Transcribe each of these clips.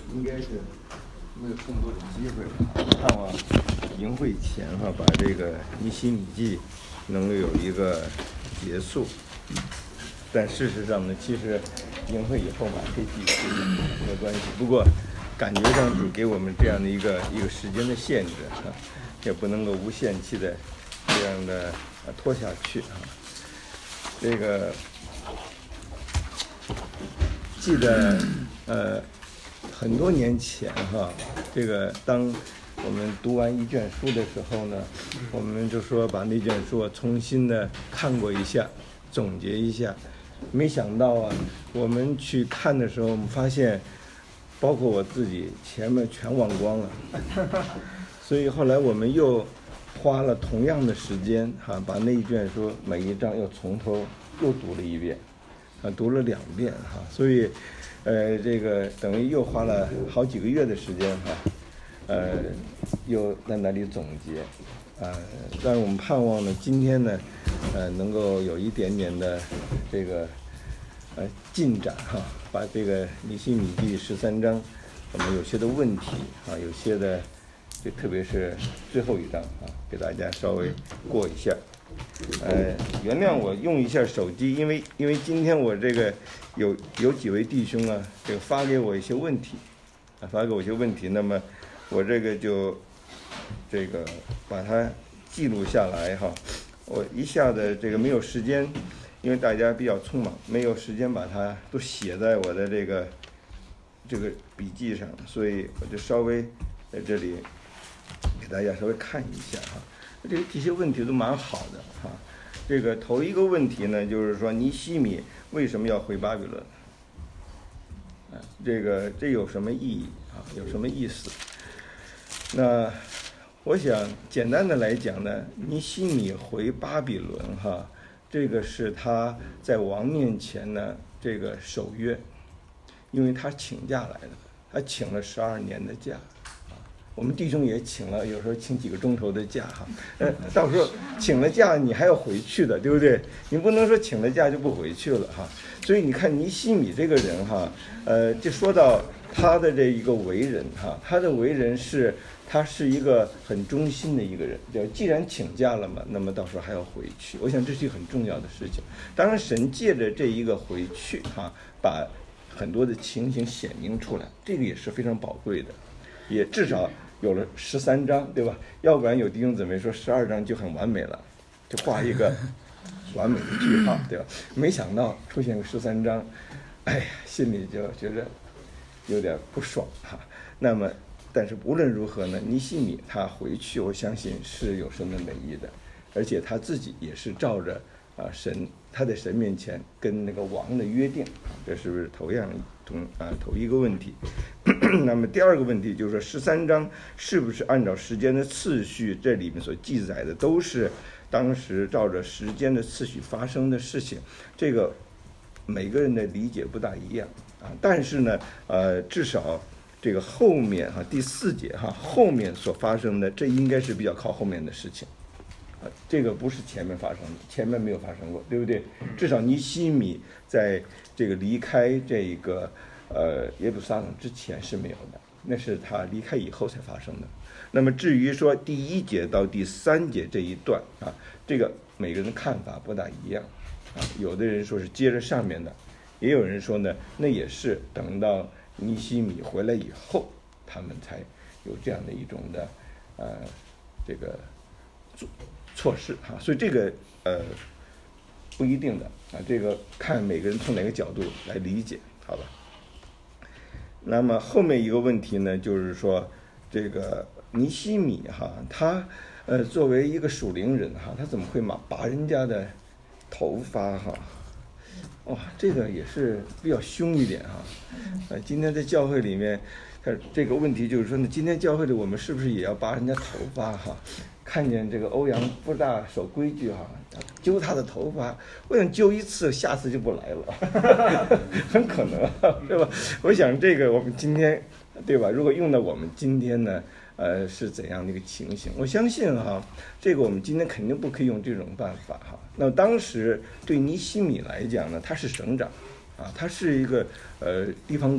应该是没有更多的机会了。盼望营会前把这个尼希米记能够有一个结束。但事实上呢，其实营会以后可以继续没有关系。不过感觉上主给我们这样的一个时间的限制也不能够无限期的这样的拖下去这个记得很多年前这个当我们读完一卷书的时候呢，我们就说把那卷书重新的看过一下，总结一下。没想到我们去看的时候，我们发现包括我自己前面全忘光了，所以后来我们又花了同样的时间把那一卷书每一章又从头又读了一遍，读了2遍所以这个等于又花了好几个月的时间又在那里总结但是我们盼望呢，今天呢能够有一点点的这个进展把这个尼希米记13章我们有些的问题有些的就特别是最后一章给大家稍微过一下。原谅我用一下手机，因为今天我这个有几位弟兄这个发给我一些问题那么我这个就这个把它记录下来我一下子这个没有时间，因为大家比较匆忙，没有时间把它都写在我的这个笔记上，所以我就稍微在这里给大家稍微看一下这些问题都蛮好的这个头一个问题呢，就是说尼希米为什么要回巴比伦？这有什么意义有什么意思？那我想简单的来讲呢，尼希米回巴比伦这个是他在王面前呢这个守约，因为他请假来的，他请了12年的假。我们弟兄也请了，有时候请几个钟头的假到时候请了假你还要回去的，对不对？你不能说请了假就不回去了所以你看尼希米这个人就说到他的这一个为人他的为人是他是一个很忠心的一个人，既然请假了嘛，那么到时候还要回去。我想这是一个很重要的事情。当然神借着这一个回去把很多的情形显明出来，这个也是非常宝贵的，也至少有了13章，对吧？要不然有弟兄姊妹说12章就很完美了，就画一个完美的句号，对吧？没想到出现个13章，心里就觉得有点不爽那么但是无论如何呢，尼希米他回去，我相信是有神的美意的，而且他自己也是照着他在神面前跟那个王的约定，这是不是头一个问题？那么第二个问题就是说13章是不是按照时间的次序，这里面所记载的都是当时照着时间的次序发生的事情？这个每个人的理解不大一样但是呢至少这个后面第4节后面所发生的，这应该是比较靠后面的事情这个不是前面发生的，前面没有发生过，对不对？至少尼希米在这个离开这个耶路撒冷之前是没有的，那是他离开以后才发生的。那么至于说第1节到第3节这一段这个每个人的看法不大一样有的人说是接着上面的，也有人说呢，那也是等到尼希米回来以后，他们才有这样的一种的这个措施所以这个不一定的这个看每个人从哪个角度来理解，好吧？那么后面一个问题呢，就是说这个尼希米他作为一个属灵人他怎么会拔人家的头发这个也是比较凶一点今天在教会里面这个问题就是说呢，今天教会里我们是不是也要拔人家头发看见这个欧阳不大守规矩揪他的头发，我想揪一次下次就不来了很可能对吧？我想这个我们今天对吧，如果用到我们今天呢是怎样的一个情形？我相信这个我们今天肯定不可以用这种办法那么当时对尼希米来讲呢，他是省长他是一个地方官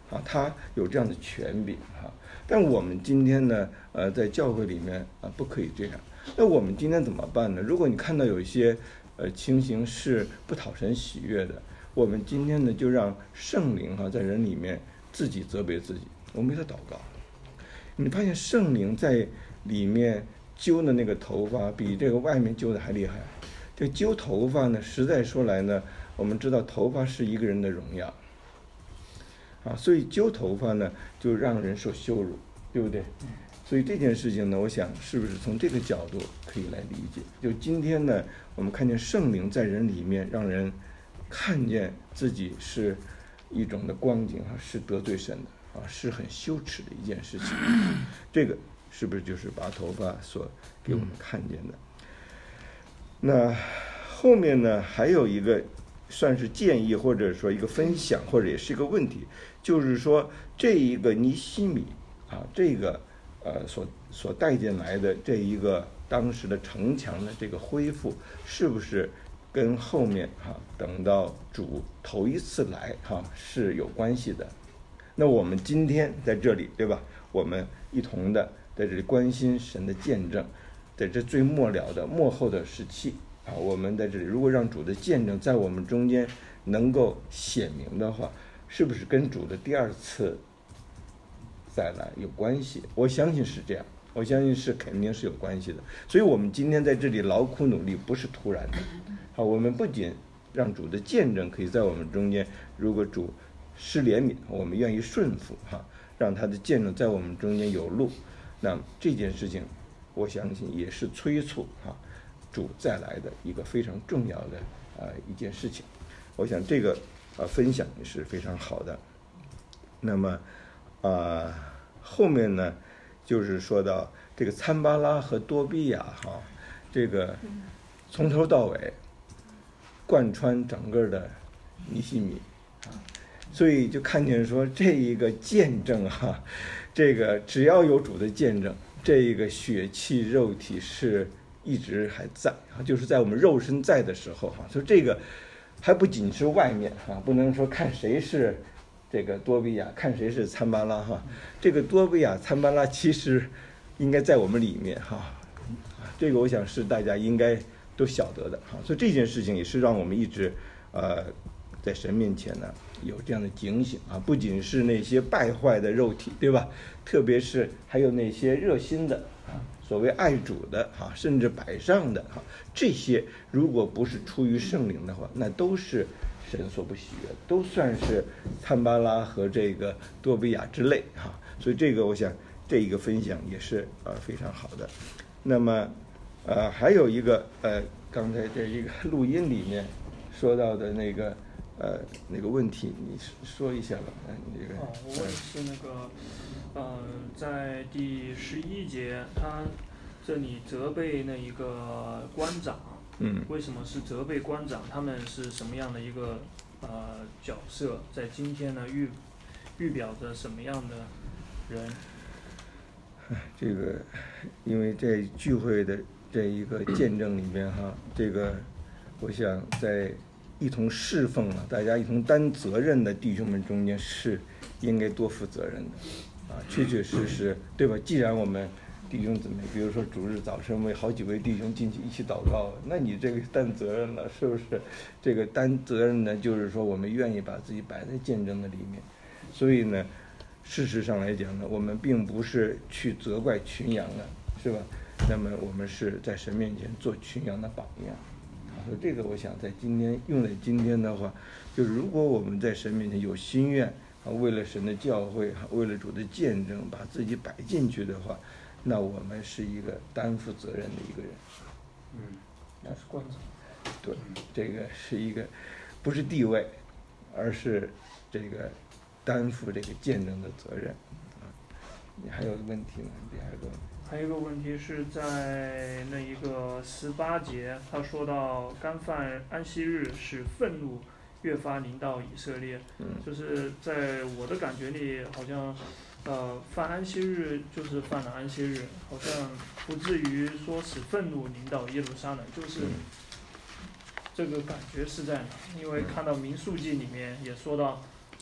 啊，他有这样的权柄啊。但我们今天呢，在教会里面啊，不可以这样。那我们今天怎么办呢？如果你看到有一些情形是不讨神喜悦的，我们今天呢就让圣灵在人里面自己责备自己，我们给他祷告。你发现圣灵在里面揪的那个头发比这个外面揪的还厉害。这揪头发呢，实在说来呢，我们知道头发是一个人的荣耀啊，所以揪头发呢就让人受羞辱，对不对？所以这件事情呢，我想是不是从这个角度可以来理解？就今天呢，我们看见圣灵在人里面，让人看见自己是一种的光景是得罪神的是很羞耻的一件事情。这个是不是就是把头发所给我们看见的？那后面呢，还有一个算是建议，或者说一个分享，或者也是一个问题，就是说这一个尼希米这个所带进来的这一个当时的城墙的这个恢复，是不是跟后面等到主头一次来是有关系的？那我们今天在这里，对吧？我们一同的在这里关心神的见证，在这最末了的末后的时期我们在这里如果让主的见证在我们中间能够显明的话，是不是跟主的第二次再来有关系？我相信是这样，我相信是肯定是有关系的。所以我们今天在这里劳苦努力不是突然的我们不仅让主的见证可以在我们中间，如果主施怜悯，我们愿意顺服让他的见证在我们中间有路，那这件事情我相信也是催促主再来的一个非常重要的一件事情。我想这个分享也是非常好的。那么后面呢，就是说到这个参巴拉和多比亚这个从头到尾贯穿整个的尼希米所以就看见说这一个见证这个只要有主的见证，这一个血气肉体是一直还在就是在我们肉身在的时候所以这个还不仅是外面不能说看谁是这个多比亚，看谁是参巴拉这个多比亚参巴拉其实应该在我们里面这个我想是大家应该都晓得的所以这件事情也是让我们一直在神面前呢有这样的警醒不仅是那些败坏的肉体，对吧？特别是还有那些热心的所谓爱主的甚至摆上的这些如果不是出于圣灵的话，那都是神所不喜悦的，都算是参巴拉和这个多比亚之类所以这个我想这一个分享也是非常好的。那么还有一个刚才这一个录音里面说到的那个问题，你说一下吧。你这个我问是那个在第11节，他这里责备那一个官长，为什么是责备官长？他们是什么样的一个角色？在今天呢，预表着什么样的人？ 这个因为在聚会的这一个见证里面这个我想在一同侍奉大家一同担责任的弟兄们中间是应该多负责任的确确实实，对吧？既然我们弟兄姊妹，比如说主日早晨为好几位弟兄进去一起祷告，那你这个担责任了，是不是？这个担责任呢，就是说我们愿意把自己摆在见证的里面。所以呢，事实上来讲呢，我们并不是去责怪群羊是吧？那么我们是在神面前做群羊的榜样。所以这个我想在今天用在今天的话，就是如果我们在神面前有心愿为了神的教会为了主的见证把自己摆进去的话，那我们是一个担负责任的一个人。 那是官长。 对，这个是一个不是地位，而是这个担负这个见证的责任你还有问题吗？第二个还有一个问题是在那一个18节，他说到干犯安息日，使愤怒越发临到以色列。就是在我的感觉里，好像犯安息日就是犯了安息日，好像不至于说使愤怒临到耶路撒冷，就是这个感觉是在哪？因为看到民数记里面也说到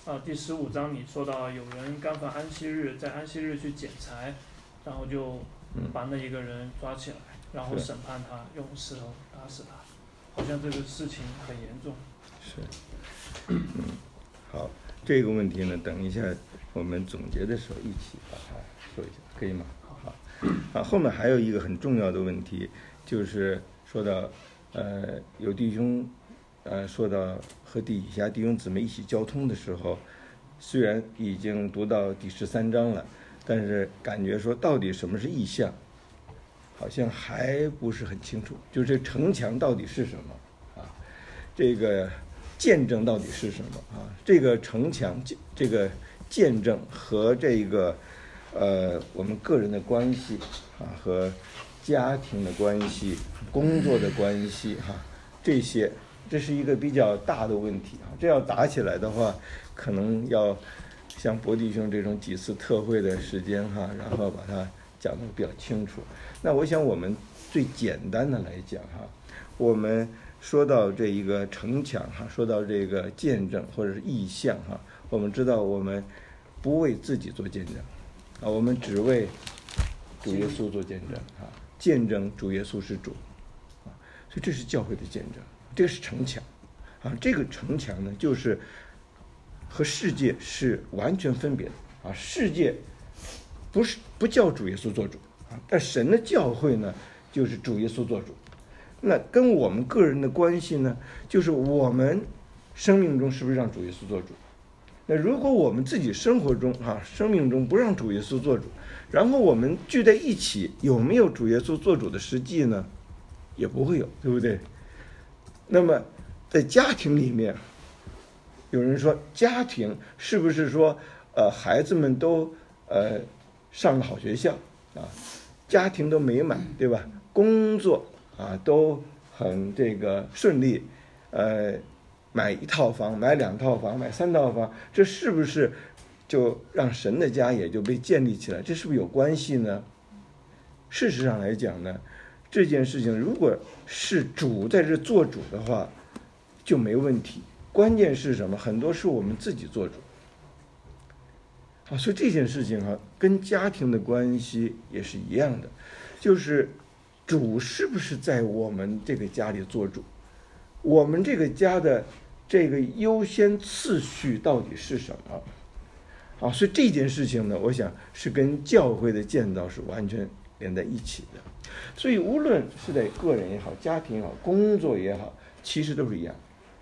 第15章里说到有人干犯安息日，在安息日去捡柴，然后就把那一个人抓起来，然后审判他，用石头打死他，好像这个事情很严重。 是，好，这个问题呢，等一下我们总结的时候一起把它说一下，可以吗？好，后面还有一个很重要的问题，就是说到有弟兄说到和底下弟兄姊妹一起交通的时候，虽然已经读到第13章了，但是感觉说到底什么是异象，好像还不是很清楚。就是这城墙到底是什么啊？这个见证到底是什么啊？这个城墙，这个见证和这个我们个人的关系啊，和家庭的关系、工作的关系哈，这是一个比较大的问题啊。这要打起来的话，可能要像博弟兄这种几次特会的时间哈，然后把它讲得比较清楚。那我想我们最简单的来讲哈，我们说到这一个城墙哈，说到这个见证或者是异象哈，我们知道我们不为自己做见证啊，我们只为主耶稣做见证啊，见证主耶稣是主啊，所以这是教会的见证，这个是城墙啊，这个城墙呢，就是和世界是完全分别的啊，世界不叫主耶稣做主啊，但神的教会呢，就是主耶稣做主。那跟我们个人的关系呢，就是我们生命中是不是让主耶稣做主？那如果我们自己生活中生命中不让主耶稣做主，然后我们聚在一起，有没有主耶稣做主的实际呢？也不会有，对不对？那么在家庭里面，有人说家庭是不是说孩子们都上了好学校啊，家庭都美满，对吧？工作啊都很这个顺利，买1套房，买2套房，买3套房，这是不是就让神的家也就被建立起来？这是不是有关系呢？事实上来讲呢，这件事情如果是主在这做主的话，就没问题。关键是什么？很多是我们自己做主啊，所以这件事情跟家庭的关系也是一样的，就是主是不是在我们这个家里做主？我们这个家的这个优先次序到底是什么？啊，所以这件事情呢，我想是跟教会的建造是完全连在一起的。所以无论是在个人也好，家庭也好，工作也好，其实都是一样。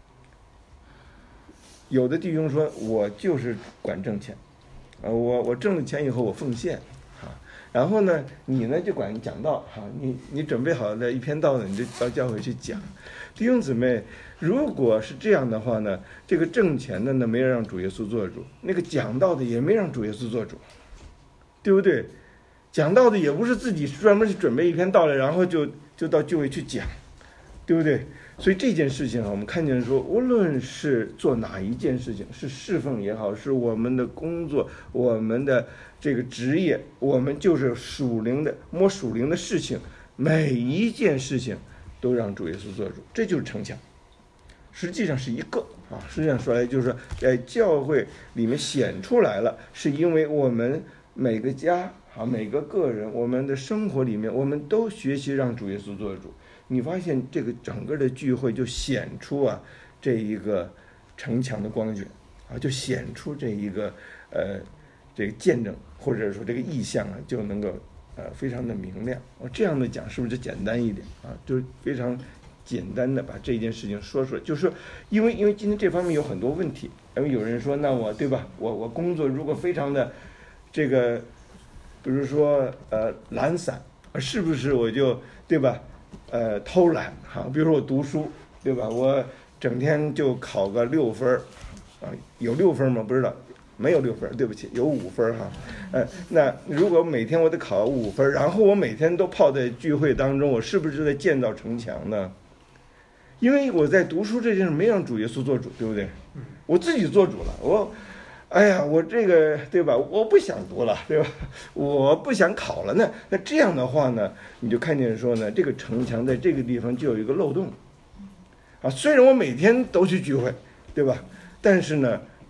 有的弟兄说，我就是管挣钱，我挣了钱以后我奉献，然后呢，你呢就管讲道，你准备好了一篇道呢，你就到教会去讲。弟兄姊妹，如果是这样的话呢，这个挣钱的呢没让主耶稣做主，那个讲道的也没让主耶稣做主，对不对？讲道的也不是自己专门去准备一篇道来，然后就到聚会去讲，对不对？所以这件事情我们看见说，无论是做哪一件事情，是侍奉也好，是我们的工作，我们的这个职业，我们就是属灵的事情，每一件事情都让主耶稣做主，这就是城墙。实际上是一个实际上说来就是说，在教会里面显出来了，是因为我们每个家每个个人，我们的生活里面，我们都学习让主耶稣做主。你发现这个整个的聚会就显出这一个城墙的光景就显出这一个这个见证或者说这个意象就能够非常的明亮。这样的讲是不是就简单一点就是非常简单的把这件事情说出来，就是说因为今天这方面有很多问题，因为有人说那我对吧，我工作如果非常的这个比如说懒散，是不是我就对吧偷懒比如说我读书对吧，我整天就考个6分有6分吗？不知道，没有6分，对不起，有5分那如果每天我得考5分，然后我每天都泡在聚会当中，我是不是在建造城墙呢？因为我在读书这件事没让主耶稣做主，对不对？我自己做主了，我这个对吧，我不想读了，对吧，我不想考了呢。那这样的话呢，你就看见说呢，这个城墙在这个地方就有一个漏洞虽然我每天都去聚会，对吧，但是呢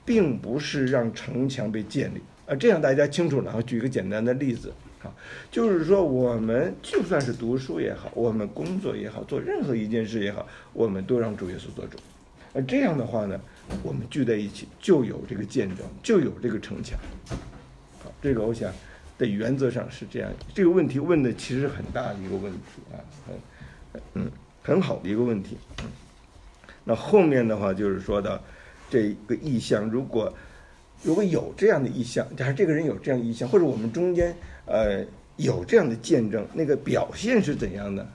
并不是让城墙被建立这样大家清楚了。举一个简单的例子就是说我们就算是读书也好，我们工作也好，做任何一件事也好，我们都让主耶稣做主。这样的话呢，我们聚在一起就有这个见证，就有这个城墙。这个我想在原则上是这样。这个问题问的其实很大的一个问题很好的一个问题。那后面的话就是说到这个意象，如果有这样的意象，假如这个人有这样的意象，或者我们中间有这样的见证，那个表现是怎样的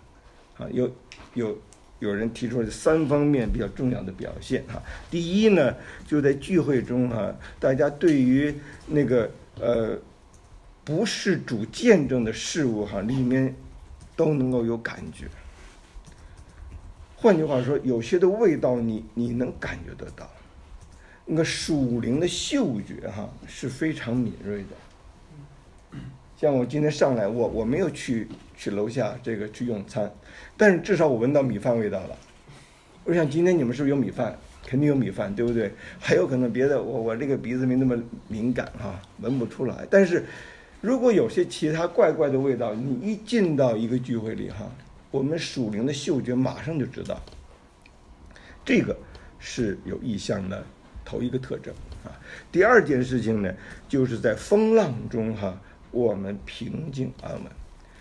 有人提出了3方面比较重要的表现第一呢，就在聚会中大家对于那个不是主见证的事物里面都能够有感觉。换句话说，有些的味道你能感觉得到，那个属灵的嗅觉是非常敏锐的。像我今天上来，我没有去楼下去用餐，但是至少我闻到米饭味道了。我想今天你们是不是有米饭？肯定有米饭，对不对？还有可能别的，我这个鼻子没那么敏感闻不出来。但是如果有些其他怪怪的味道，你一进到一个聚会里我们属灵的嗅觉马上就知道。这个是有意象的头一个特征第二件事情呢，就是在风浪中我们平静安稳。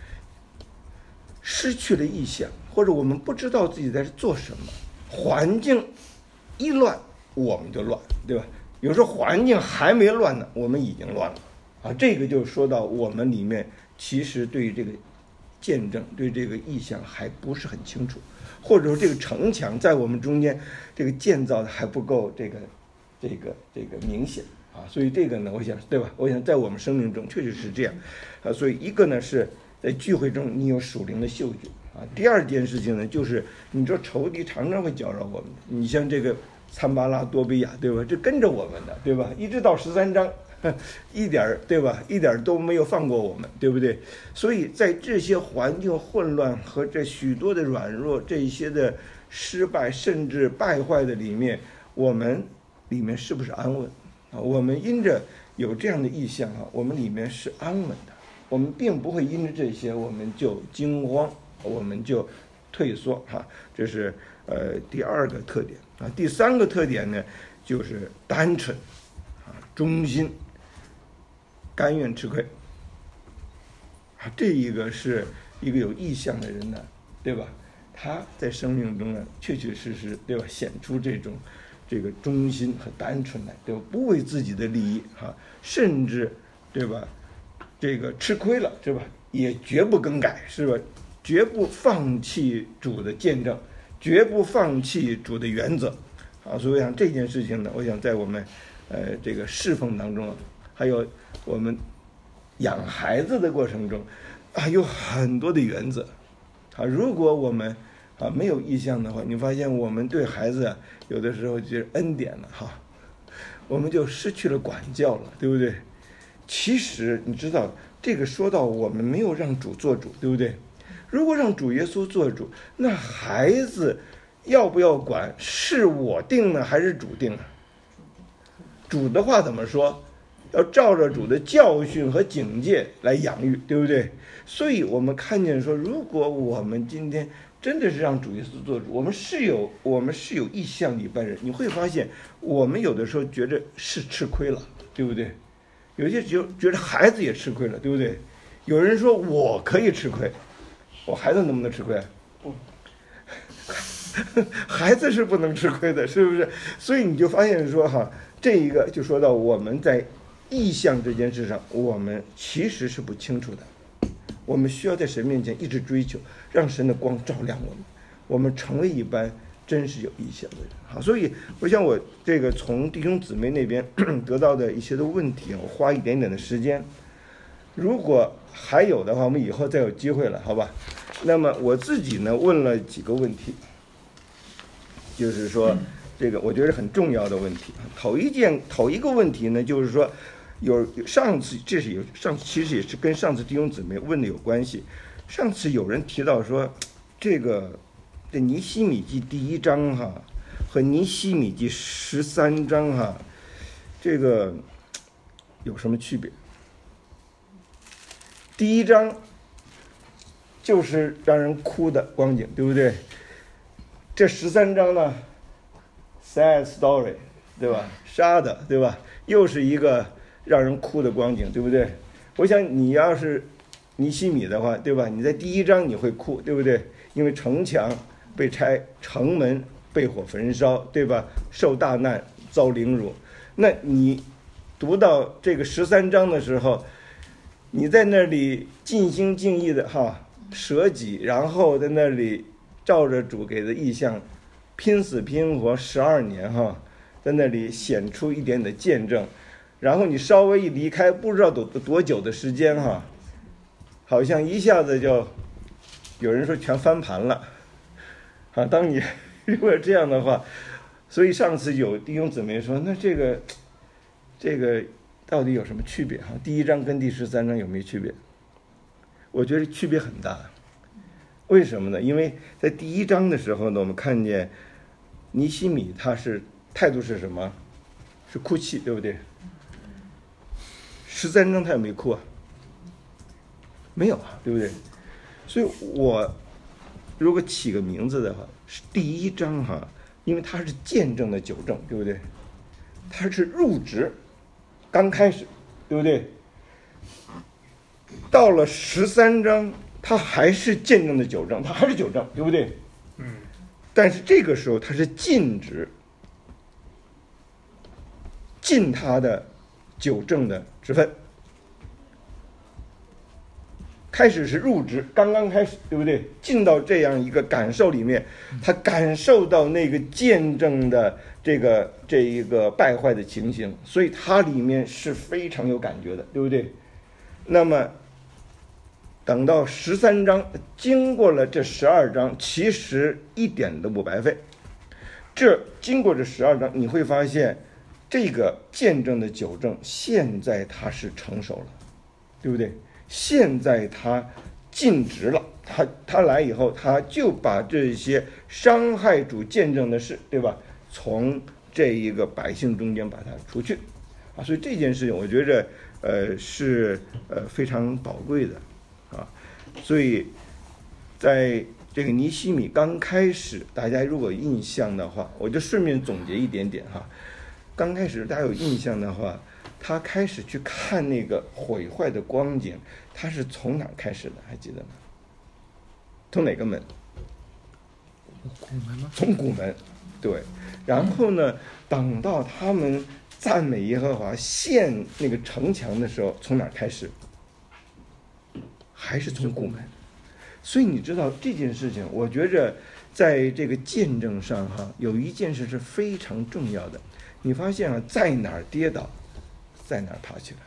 失去了意象，或者我们不知道自己在做什么，环境一乱我们就乱，对吧？有时候环境还没乱呢，我们已经乱了这个就说到我们里面其实对于这个见证，对这个意象还不是很清楚，或者说这个城墙在我们中间这个建造的还不够这个明显所以这个呢，我想对吧？我想在我们生命中确实是这样所以一个呢是在聚会中你有属灵的嗅觉第二件事情呢，就是你说仇敌常常会搅扰我们，你像这个参巴拉多比亚，对吧？这跟着我们的，对吧？一直到13章一点对吧？一点都没有放过我们，对不对？所以在这些环境混乱和这许多的软弱，这一些的失败甚至败坏的里面，我们里面是不是安稳我们因着有这样的意象我们里面是安稳的，我们并不会因着这些我们就惊慌，我们就退缩这是第二个特点第三个特点呢，就是单纯忠心，甘愿吃亏这一个是一个有意向的人呢，对吧？他在生命中呢，确确实实，对吧？显出这个忠心和单纯来，对吧？不为自己的利益甚至对吧？这个吃亏了，是吧？也绝不更改，是吧？绝不放弃主的见证，绝不放弃主的原则所以我想这件事情呢，我想在我们这个侍奉当中还有我们养孩子的过程中有很多的原则如果我们没有意向的话，你发现我们对孩子有的时候就是恩典了我们就失去了管教了，对不对？其实你知道这个说到我们没有让主做主，对不对？如果让主耶稣做主，那孩子要不要管是我定呢还是主定呢？主的话怎么说？要照着主的教训和警戒来养育，对不对？所以我们看见说，如果我们今天真的是让主耶稣做主，我们是有意向的一般人，你会发现我们有的时候觉着是吃亏了，对不对？有些觉得孩子也吃亏了，对不对？有人说我可以吃亏，我孩子能不能吃亏？孩子是不能吃亏的，是不是？所以你就发现说这一个就说到我们在意向这件事上，我们其实是不清楚的。我们需要在神面前一直追求，让神的光照亮我们成为一般真是有意向的人所以我想我这个从弟兄姊妹那边得到的一些的问题我花一点点的时间，如果还有的话，我们以后再有机会了，好吧？那么我自己呢问了几个问题，就是说这个我觉得很重要的问题。头一个问题呢，就是说上次其实也是跟上次弟兄姊妹问的有关系。上次有人提到说这尼希米记第1章和尼希米记13章这个有什么区别？第一章就是让人哭的光景，对不对？这13章呢 ，sad story， 对吧？杀的，对吧？又是一个让人哭的光景，对不对？我想你要是尼希米的话，对吧？你在第一章你会哭，对不对？因为城墙被拆，城门被火焚烧，对吧？受大难，遭凌辱。那你读到这个13章的时候，你在那里尽心尽意的舍己，然后在那里照着主给的意象拼死拼活12年在那里显出一点的见证，然后你稍微一离开，不知道多久的时间好像一下子就有人说全翻盘了当你如果这样的话，所以上次有弟兄姊妹说，那这个到底有什么区别第一章跟第13章有没有区别？我觉得区别很大。为什么呢？因为在第一章的时候呢，我们看见尼希米他是态度是什么？是哭泣，对不对？13章他也没哭没有对不对？所以我如果起个名字的话，是第一章因为它是见证的纠正，对不对？它是入职刚开始，对不对？到了13章，它还是见证的纠正，它还是纠正，对不对？但是这个时候它是禁止尽它的纠正的职分。开始是入职，刚刚开始，对不对？进到这样一个感受里面，他感受到那个见证的这一个败坏的情形，所以它里面是非常有感觉的，对不对？那么等到13章，经过了这12章，其实一点都不白费。经过这12章，你会发现这个见证的纠正，现在它是成熟了，对不对？现在他尽职了，他来以后，他就把这些伤害主见证的事，对吧？从这一个百姓中间把它除去所以这件事情我觉着是非常宝贵的所以在这个尼希米刚开始，大家如果有印象的话，我就顺便总结一点点刚开始大家有印象的话，他开始去看那个毁坏的光景，他是从哪开始的？还记得吗？从哪个门？ 古门吗？ 从古门，对。然后呢，等到他们赞美耶和华献那个城墙的时候，从哪开始？还是从古门。所以你知道这件事情，我觉着在这个见证上有一件事是非常重要的。你发现在哪儿跌倒，在哪儿爬起来。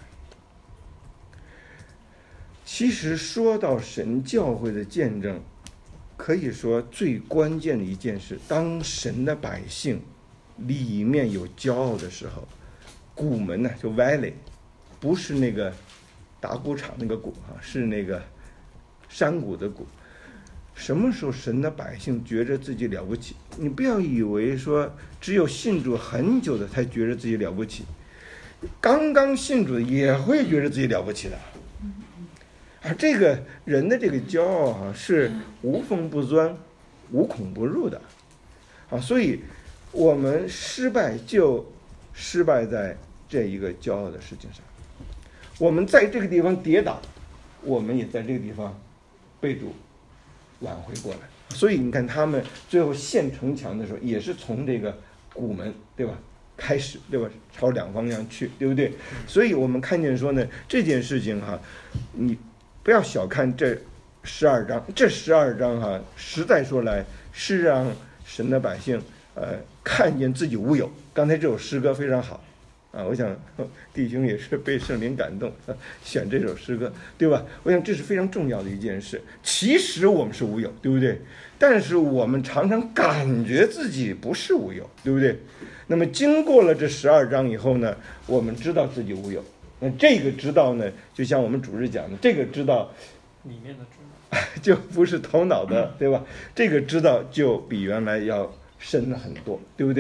其实说到神教会的见证，可以说最关键的一件事，当神的百姓里面有骄傲的时候，鼓门呢就歪嘞，不是那个打鼓场那个鼓是那个山谷的鼓。什么时候神的百姓觉着自己了不起？你不要以为说只有信主很久的才觉着自己了不起，刚刚信主的也会觉得自己了不起的这个人的这个骄傲是无风不钻无孔不入的所以我们失败就失败在这一个骄傲的事情上。我们在这个地方跌倒，我们也在这个地方被主挽回过来。所以你看他们最后献城墙的时候，也是从这个古门，对吧？开始，对吧？朝两方向去，对不对？所以我们看见说呢，这件事情你不要小看这12章，这12章实在说来是让神的百姓看见自己无有。刚才这首诗歌非常好我想弟兄也是被圣灵感动选这首诗歌，对吧？我想这是非常重要的一件事。其实我们是无有，对不对？但是我们常常感觉自己不是无有，对不对？那么经过了这12章以后呢，我们知道自己无有。那这个知道呢，就像我们主日讲的，这个知道里面的知道就不是头脑的，对吧？这个知道就比原来要深了很多，对不对？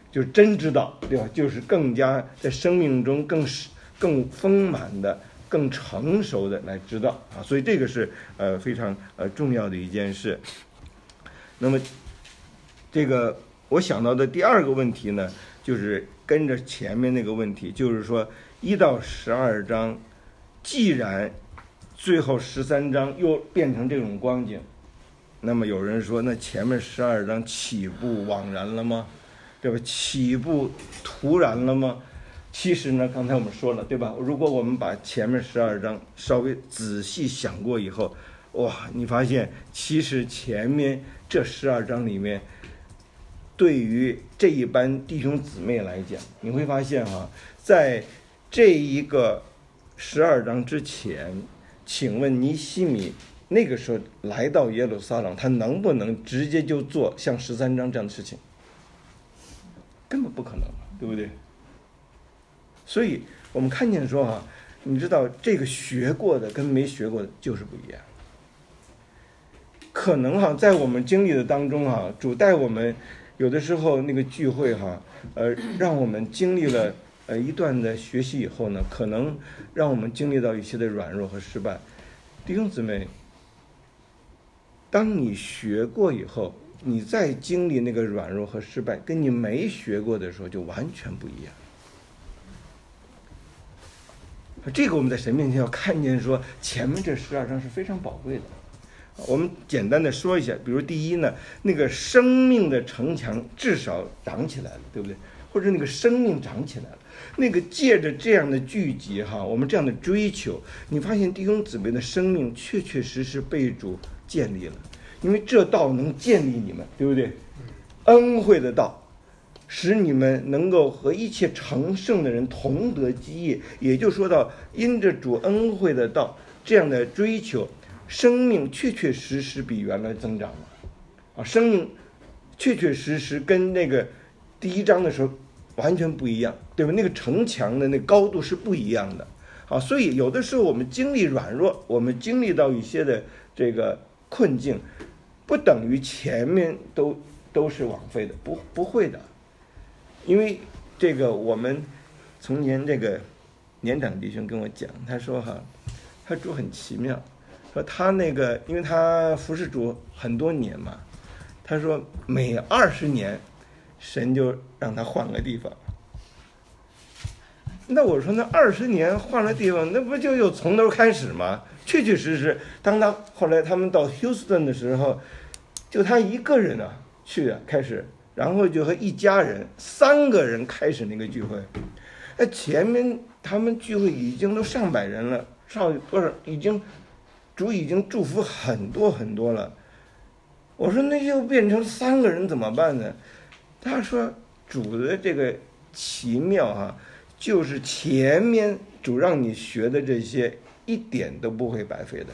就是真知道，对吧？就是更加在生命中更丰满的、更成熟的来知道啊。所以这个是非常重要的一件事。那么这个我想到的第二个问题呢，就是跟着前面那个问题，就是说1到12章，既然最后13章又变成这种光景，那么有人说，那前面12章岂不枉然了吗？对吧？岂不徒然了吗？其实呢，刚才我们说了，对吧？如果我们把前面12章稍微仔细想过以后，哇，你发现其实前面这12章里面，对于这一班弟兄姊妹来讲，你会发现哈，在这一个12章之前，请问尼希米那个时候来到耶路撒冷，他能不能直接就做像13章这样的事情？根本不可能，对不对？所以我们看见说哈，你知道这个学过的跟没学过的就是不一样。可能哈，在我们经历的当中哈，主带我们有的时候那个聚会哈，让我们经历了一段的学习以后呢，可能让我们经历到一些的软弱和失败。弟兄姊妹，当你学过以后，你再经历那个软弱和失败，跟你没学过的时候就完全不一样。这个我们在神面前要看见说，前面这12章是非常宝贵的。我们简单的说一下，比如第一呢，那个生命的城墙至少长起来了，对不对？或者那个生命长起来了，那个借着这样的聚集哈，我们这样的追求，你发现弟兄姊妹的生命确确实实被主建立了，因为这道能建立你们，对不对？恩惠的道，使你们能够和一切成圣的人同得基业，也就说到因着主恩惠的道这样的追求，生命确确实实比原来增长了啊！生命确确实实跟那个第1章的时候完全不一样，对吧？那个城墙的那个高度是不一样的啊！所以有的时候我们经历软弱，我们经历到一些的这个困境，不等于前面都是枉费的，不会的。因为这个我们从前这个年长弟兄跟我讲，他说哈，他主很奇妙，说他那个因为他服侍主很多年嘛，他说每20年神就让他换个地方。那我说那20年换了地方，那不就又从头开始吗？确确实实，当他后来他们到休斯顿的时候，就他一个人啊去啊开始，然后就和一家人3个人开始那个聚会。那前面他们聚会已经都上百人了，多少主已经祝福很多很多了。我说那就变成3个人怎么办呢？他说主的这个奇妙啊，就是前面主让你学的这些一点都不会白费的。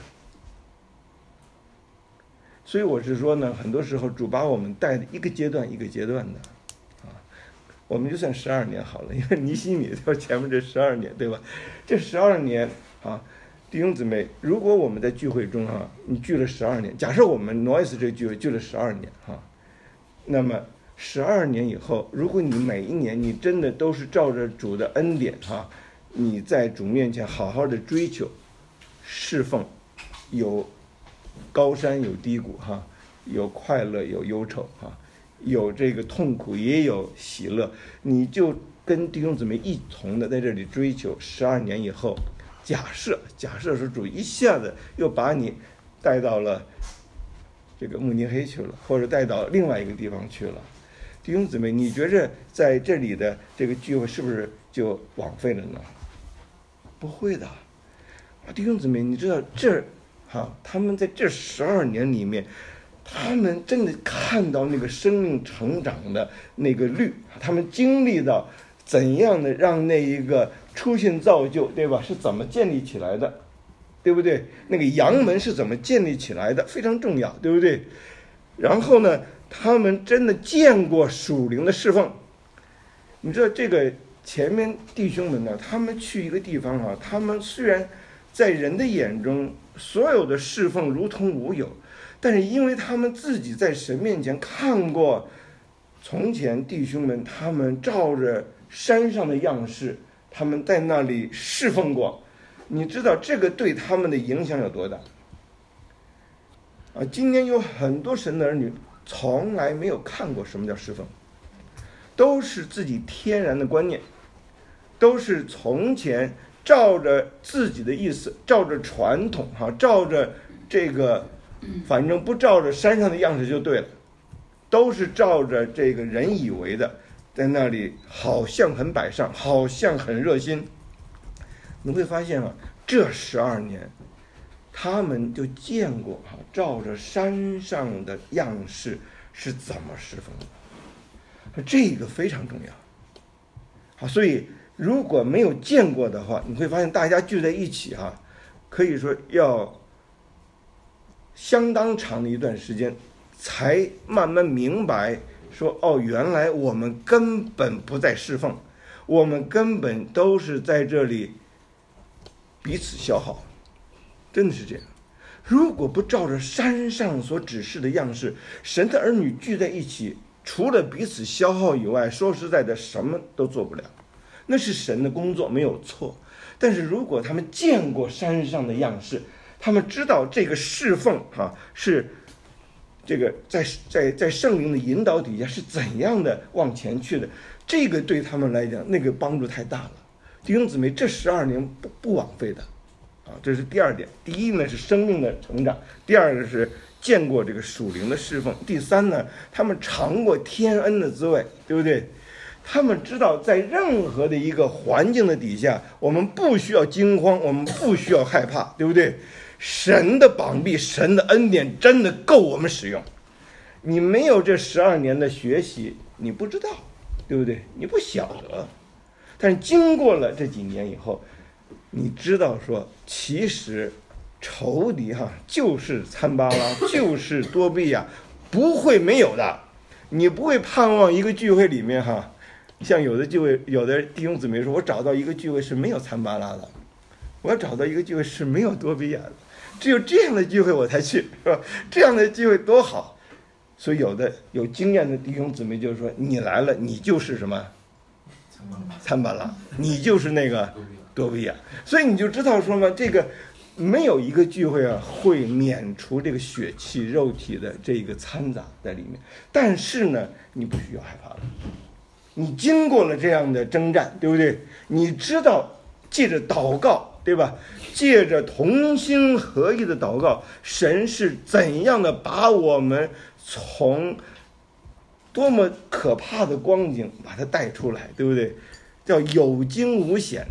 所以我是说呢，很多时候主把我们带的一个阶段一个阶段的啊，我们就算12年好了，因为尼希米就前面这12年，对吧？这12年啊，弟兄姊妹，如果我们在聚会中啊，你聚了12年，假设我们 Noise 这个聚会聚了12年哈，那么12年以后，如果你每一年你真的都是照着主的恩典哈，你在主面前好好的追求侍奉，有高山有低谷哈，有快乐有忧愁哈，有这个痛苦也有喜乐，你就跟弟兄姊妹一同的在这里追求12年以后，假设说主一下子又把你带到了这个慕尼黑去了，或者带到另外一个地方去了，弟兄姊妹，你觉着在这里的这个聚会是不是就枉费了呢？不会的，弟兄姊妹，你知道他们在这12年里面，他们真的看到那个生命成长的那个律，他们经历到怎样的让那一个出现造就，对吧？是怎么建立起来的，对不对？那个阳门是怎么建立起来的，非常重要，对不对？然后呢，他们真的见过属灵的侍奉。你知道这个前面弟兄们呢，他们去一个地方啊，他们虽然在人的眼中所有的侍奉如同无有，但是因为他们自己在神面前看过从前弟兄们他们照着山上的样式，他们在那里侍奉过。你知道这个对他们的影响有多大？今天有很多神的儿女从来没有看过什么叫侍奉，都是自己天然的观念，都是从前照着自己的意思，照着传统照着这个，反正不照着山上的样式就对了，都是照着这个人以为的，在那里好像很摆上，好像很热心。你会发现这12年他们就见过照着山上的样式是怎么侍奉的，这个非常重要。所以如果没有见过的话，你会发现大家聚在一起可以说要相当长的一段时间才慢慢明白说，原来我们根本不在侍奉，我们根本都是在这里彼此消耗，真的是这样。如果不照着山上所指示的样式，神的儿女聚在一起，除了彼此消耗以外，说实在的什么都做不了。那是神的工作，没有错。但是如果他们见过山上的样式，他们知道这个侍奉是这个在圣灵的引导底下是怎样的往前去的，这个对他们来讲那个帮助太大了。弟兄姊妹，这12年不枉费的这是第二点。第一呢是生命的成长，第二个是见过这个属灵的侍奉，第三呢他们尝过天恩的滋味，对不对？他们知道在任何的一个环境的底下，我们不需要惊慌，我们不需要害怕，对不对？神的膀臂，神的恩典真的够我们使用。你没有这12年的学习，你不知道，对不对？你不晓得。但是经过了这几年以后，你知道说，其实仇敌就是参巴拉，就是多比亚，不会没有的。你不会盼望一个聚会里面像有的聚会，有的弟兄姊妹说，我找到一个聚会是没有参巴拉的，我要找到一个聚会是没有多比亚的，只有这样的聚会我才去，是吧？这样的聚会多好。所以有的有经验的弟兄姊妹就是说，你来了，你就是什么参巴拉，你就是那个多比亚。所以你就知道说嘛，这个没有一个聚会会免除这个血气肉体的这个掺杂在里面。但是呢，你不需要害怕了，你经过了这样的征战，对不对？你知道借着祷告，对吧？借着同心合意的祷告，神是怎样的把我们从多么可怕的光景把它带出来，对不对？叫有惊无险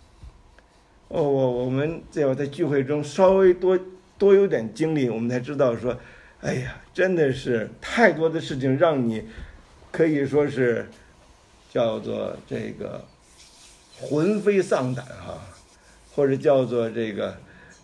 我们在聚会中稍微多有点经历，我们才知道说，哎呀，真的是太多的事情让你可以说是叫做这个魂飞丧胆或者叫做这个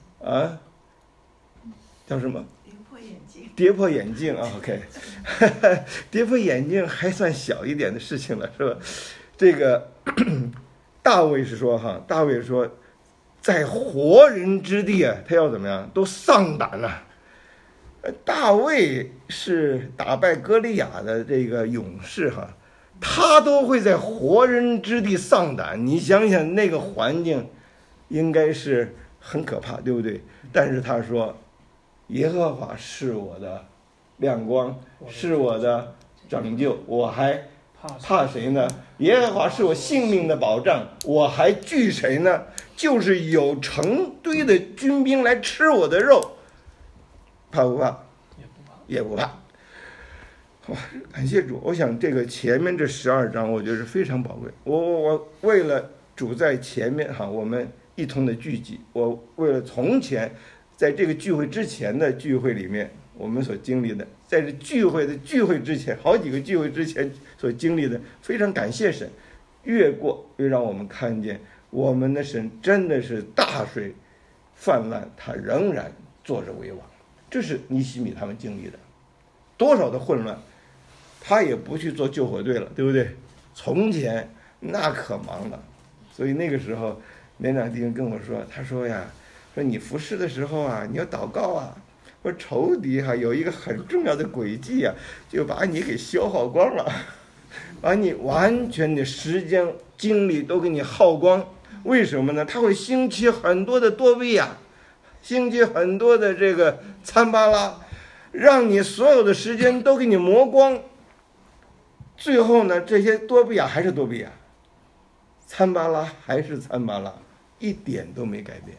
叫什么？跌破眼镜OK 跌破眼镜还算小一点的事情了，是吧？这个大卫是说大卫说，在活人之地他要怎么样？都丧胆了。大卫是打败歌利亚的这个勇士他都会在活人之地丧胆。你想想那个环境应该是很可怕，对不对？但是他说，耶和华是我的亮光，是我的拯救，我还怕谁呢？耶和华是我性命的保障，我还惧谁呢？就是有成堆的军兵来吃我的肉，怕不怕？也不怕。感谢主。我想这个前面这12章我觉得是非常宝贵。我为了主在前面我们一同的聚集，我为了从前在这个聚会之前的聚会里面我们所经历的，在这聚会之前，好几个聚会之前所经历的，非常感谢神，越过又让我们看见我们的神真的是大水泛滥，他仍然坐着为王。这是尼希米他们经历的，多少的混乱，他也不去做救火队了，对不对？从前那可忙了。所以那个时候连长弟兄跟我说，他说呀，说你服侍的时候你要祷告说仇敌有一个很重要的诡计就把你给消耗光了。 把你完全的时间精力都给你耗光。为什么呢？他会兴起很多的多比亚，兴起很多的这个参巴拉，让你所有的时间都给你磨光。最后呢，这些多比亚还是多比亚，参巴拉还是参巴拉，一点都没改变。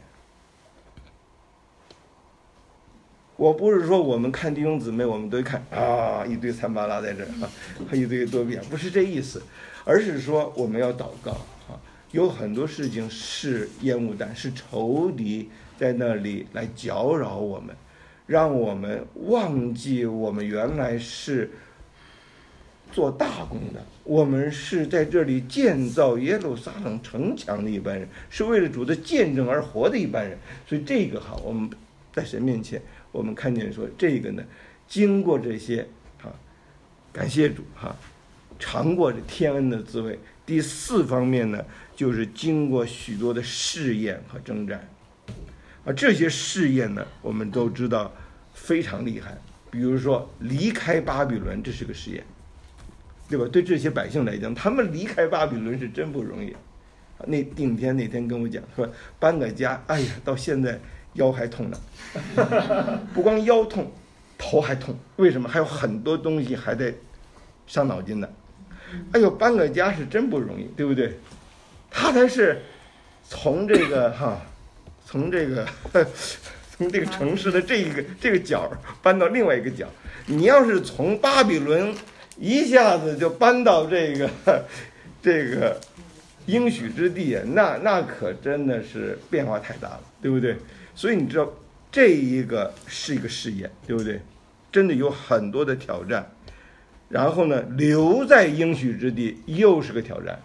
我不是说我们看弟兄姊妹，我们都看啊，一堆参巴拉在这儿啊，一堆多比亚，不是这意思，而是说我们要祷告啊。有很多事情是烟雾弹，是仇敌在那里来搅扰我们，让我们忘记我们原来是做大功的，我们是在这里建造耶路撒冷城墙的一班人，是为了主的见证而活的一班人。所以这个好，我们在神面前，我们看见说这个呢，经过这些感谢主尝过这天恩的滋味。第4方面呢，就是经过许多的试验和征战，这些试验呢，我们都知道非常厉害。比如说离开巴比伦，这是个试验，对吧？对这些百姓来讲，他们离开巴比伦是真不容易。顶天那天跟我讲说，搬个家，哎呀，到现在腰还痛呢，不光腰痛，头还痛。为什么？还有很多东西还在伤脑筋呢。哎呦，搬个家是真不容易，对不对？他才是从这个从这个城市的这个角搬到另外一个角。你要是从巴比伦一下子就搬到这个应许之地，那可真的是变化太大了，对不对？所以你知道，这一个是一个试验，对不对？真的有很多的挑战。然后呢，留在应许之地又是个挑战，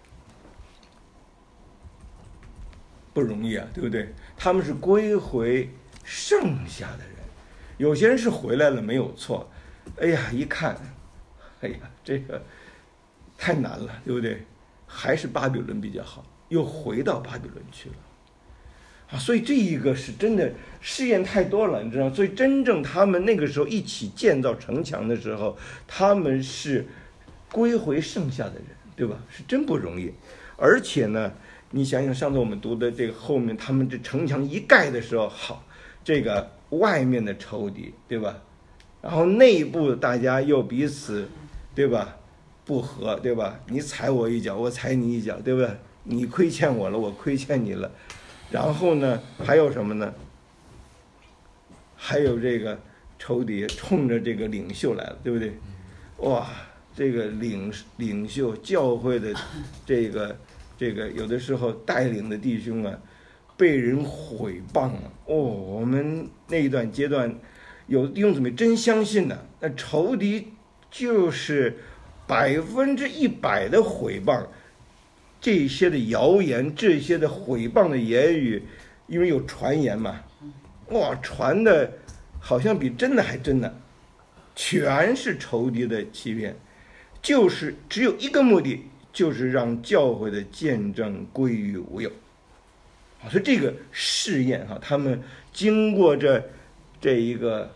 不容易啊，对不对？他们是归回剩下的人，有些人是回来了没有错，哎呀，一看，哎呀，这个太难了，对不对？还是巴比伦比较好，又回到巴比伦去了。所以这一个是真的试验太多了，你知道。所以真正他们那个时候一起建造城墙的时候，他们是归回剩下的人，对吧？是真不容易。而且呢，你想想上次我们读的这个后面，他们这城墙一盖的时候，好，这个外面的仇敌，对吧？然后内部大家又彼此，对吧？不和，对吧？你踩我一脚，我踩你一脚，对吧？你亏欠我了，我亏欠你了。然后呢，还有什么呢？还有这个仇敌冲着这个领袖来了，对不对？哇，这个领袖教会的这个有的时候带领的弟兄啊，被人毁谤了。我们那一段阶段，有的弟兄姊妹真相信呢，那仇敌就是100%的毁谤。这些的谣言，这些的毁谤的言语，因为有传言嘛，哇，传的好像比真的还真呢，全是仇敌的欺骗，就是只有一个目的，就是让教会的见证归于无有。所以这个试验他们经过这一个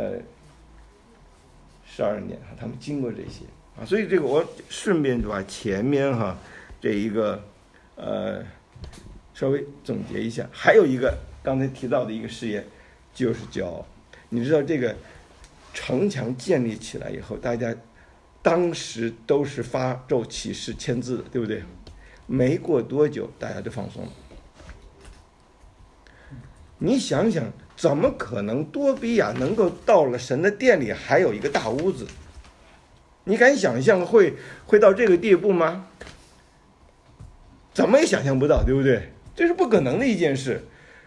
12年他们经过这些所以这个我顺便就把前面这一个稍微总结一下。还有一个刚才提到的一个试验，就是骄傲。你知道这个城墙建立起来以后，大家当时都是发咒起誓签字的，对不对？没过多久大家就放松了。你想想，怎么可能多比亚能够到了神的殿里还有一个大屋子？你敢想象会到这个地步吗？怎么也想象不到，对不对？这是不可能的一件事。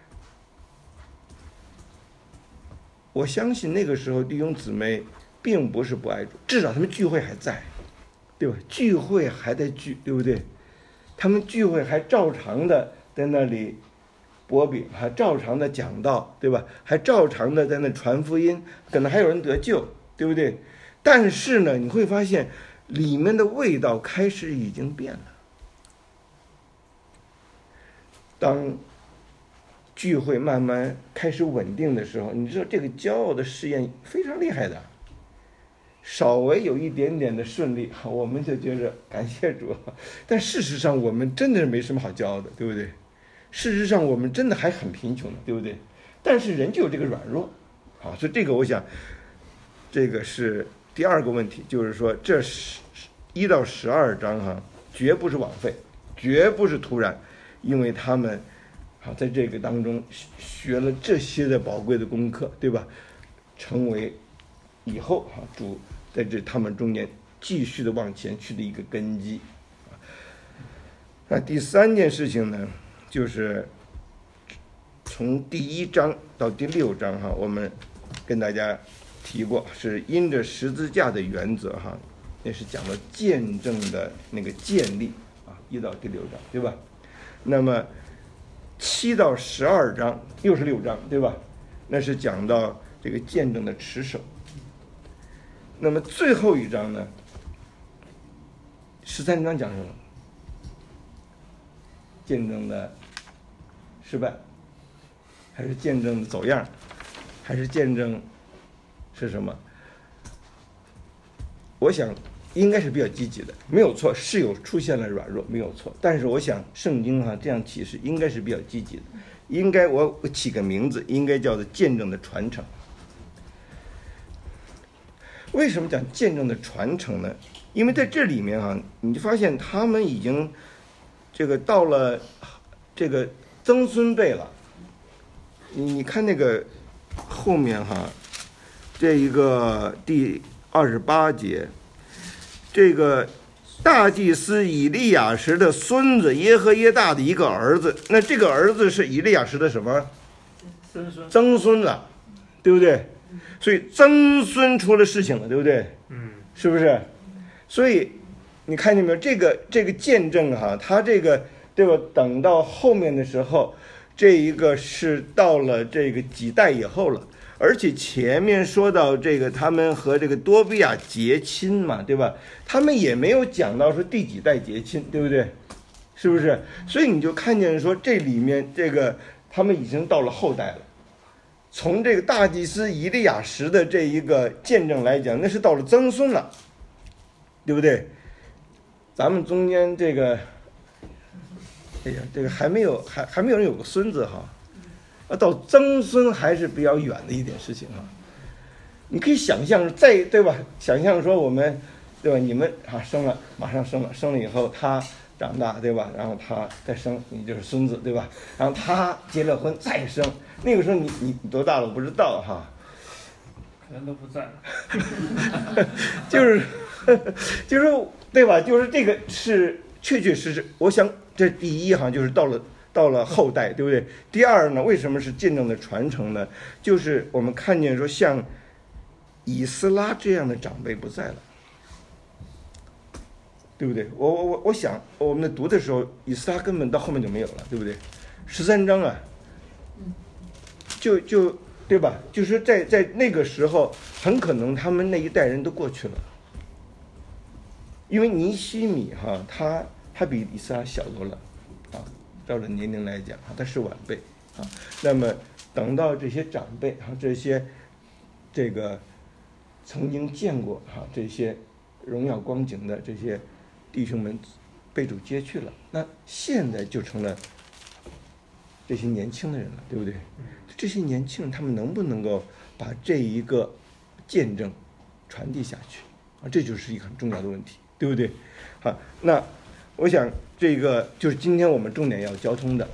我相信那个时候弟兄姊妹并不是不爱主，至少他们聚会还在，对吧？聚会还在聚，对不对？他们聚会还照常的在那里擘饼，还照常的讲道，对吧？还照常的在那传福音，可能还有人得救，对不对？但是呢，你会发现里面的味道开始已经变了。当聚会慢慢开始稳定的时候，你知道这个骄傲的试验非常厉害的。 稍微有一点点的顺利，我们就觉着感谢主。但事实上，我们真的是没什么好骄傲的，对不对？事实上，我们真的还很贫穷的，对不对？但是人就有这个软弱，所以这个我想，这个是第二个问题，就是说这1到12章绝不是枉费，绝不是突然，因为他们在这个当中学了这些的宝贵的功课，对吧？成为以后主在他们中间继续的往前去的一个根基。那第3件事情呢，就是从第1章到第6章我们跟大家提过，是因着十字架的原则那是讲了见证的那个建立1到第6章，对吧？那么7到12章又是6章，对吧？那是讲到这个见证的持守。那么最后一章呢，13章讲什么？见证的失败，还是见证的走样，还是见证是什么？我想应该是比较积极的，没有错，是有出现了软弱，没有错。但是我想圣经这样启示应该是比较积极的，应该我起个名字，应该叫做见证的传承。为什么讲见证的传承呢？因为在这里面你就发现他们已经这个到了这个曾孙辈了。你看那个后面这一个第28节，这个大祭司以利亚实的孙子耶和耶大的一个儿子，那这个儿子是以利亚实的什么？曾孙了，对不对？所以曾孙出了事情了，对不对？是不是？所以你看见没有？这个见证他这个对吧？等到后面的时候，这一个是到了这个几代以后了，而且前面说到这个他们和这个多比亚结亲嘛，对吧？他们也没有讲到说第几代结亲，对不对？是不是？所以你就看见说这里面这个他们已经到了后代了。从这个大祭司以利亚实的这一个见证来讲，那是到了曾孙了，对不对？咱们中间这个，这个还没有人有个孙子到曾孙还是比较远的一点事情你可以想象对吧？想象说我们对吧？你们生了，马上生了以后他长大，对吧？然后他再生，你就是孙子，对吧？然后他结了婚再生，那个时候你多大了？我不知道可能都不在了。 就是对吧？就是这个是确实，我想这第一就是到了后代，对不对？第二呢，为什么是见证的传承呢？就是我们看见说像以斯拉这样的长辈不在了。对不对？我想我们读的时候，以斯拉根本到后面就没有了，对不对？13章就对吧？就是在那个时候，很可能他们那一代人都过去了，因为尼希米他比以斯拉小多了照着年龄来讲他是晚辈那么等到这些长辈这些这个曾经见过这些荣耀光景的这些弟兄们被主接去了，那现在就成了这些年轻的人了，对不对？这些年轻人他们能不能够把这一个见证传递下去这就是一个很重要的问题，对不对？那我想这个就是今天我们重点要交通的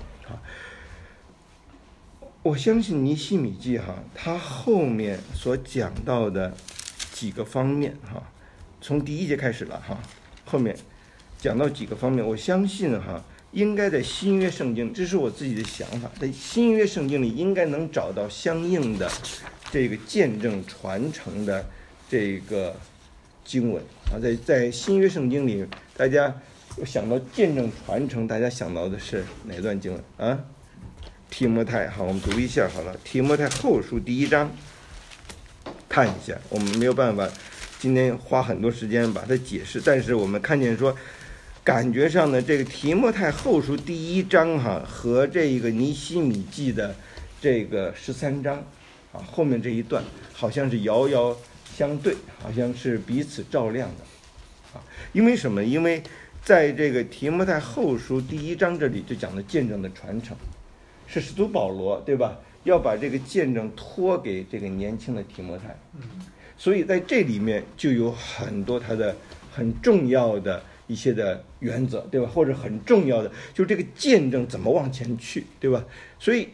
我相信尼希米记他后面所讲到的几个方面从第1节开始了后面讲到几个方面，我相信应该在新约圣经，这是我自己的想法，在新约圣经里应该能找到相应的这个见证传承的这个经文在新约圣经里，大家想到见证传承，大家想到的是哪段经文提摩太我们读一下好了，提摩太后书第1章，看一下，我们没有办法今天花很多时间把它解释，但是我们看见说感觉上呢，这个提摩太后书第1章和这个尼希米记的这个13章后面这一段好像是遥遥相对，好像是彼此照亮的，啊，因为什么？因为在这个提摩太后书第1章这里就讲的见证的传承，是使徒保罗，对吧？要把这个见证托给这个年轻的提摩太，所以在这里面就有很多他的很重要的一些的原则，对吧？或者很重要的就是这个见证怎么往前去，对吧？所以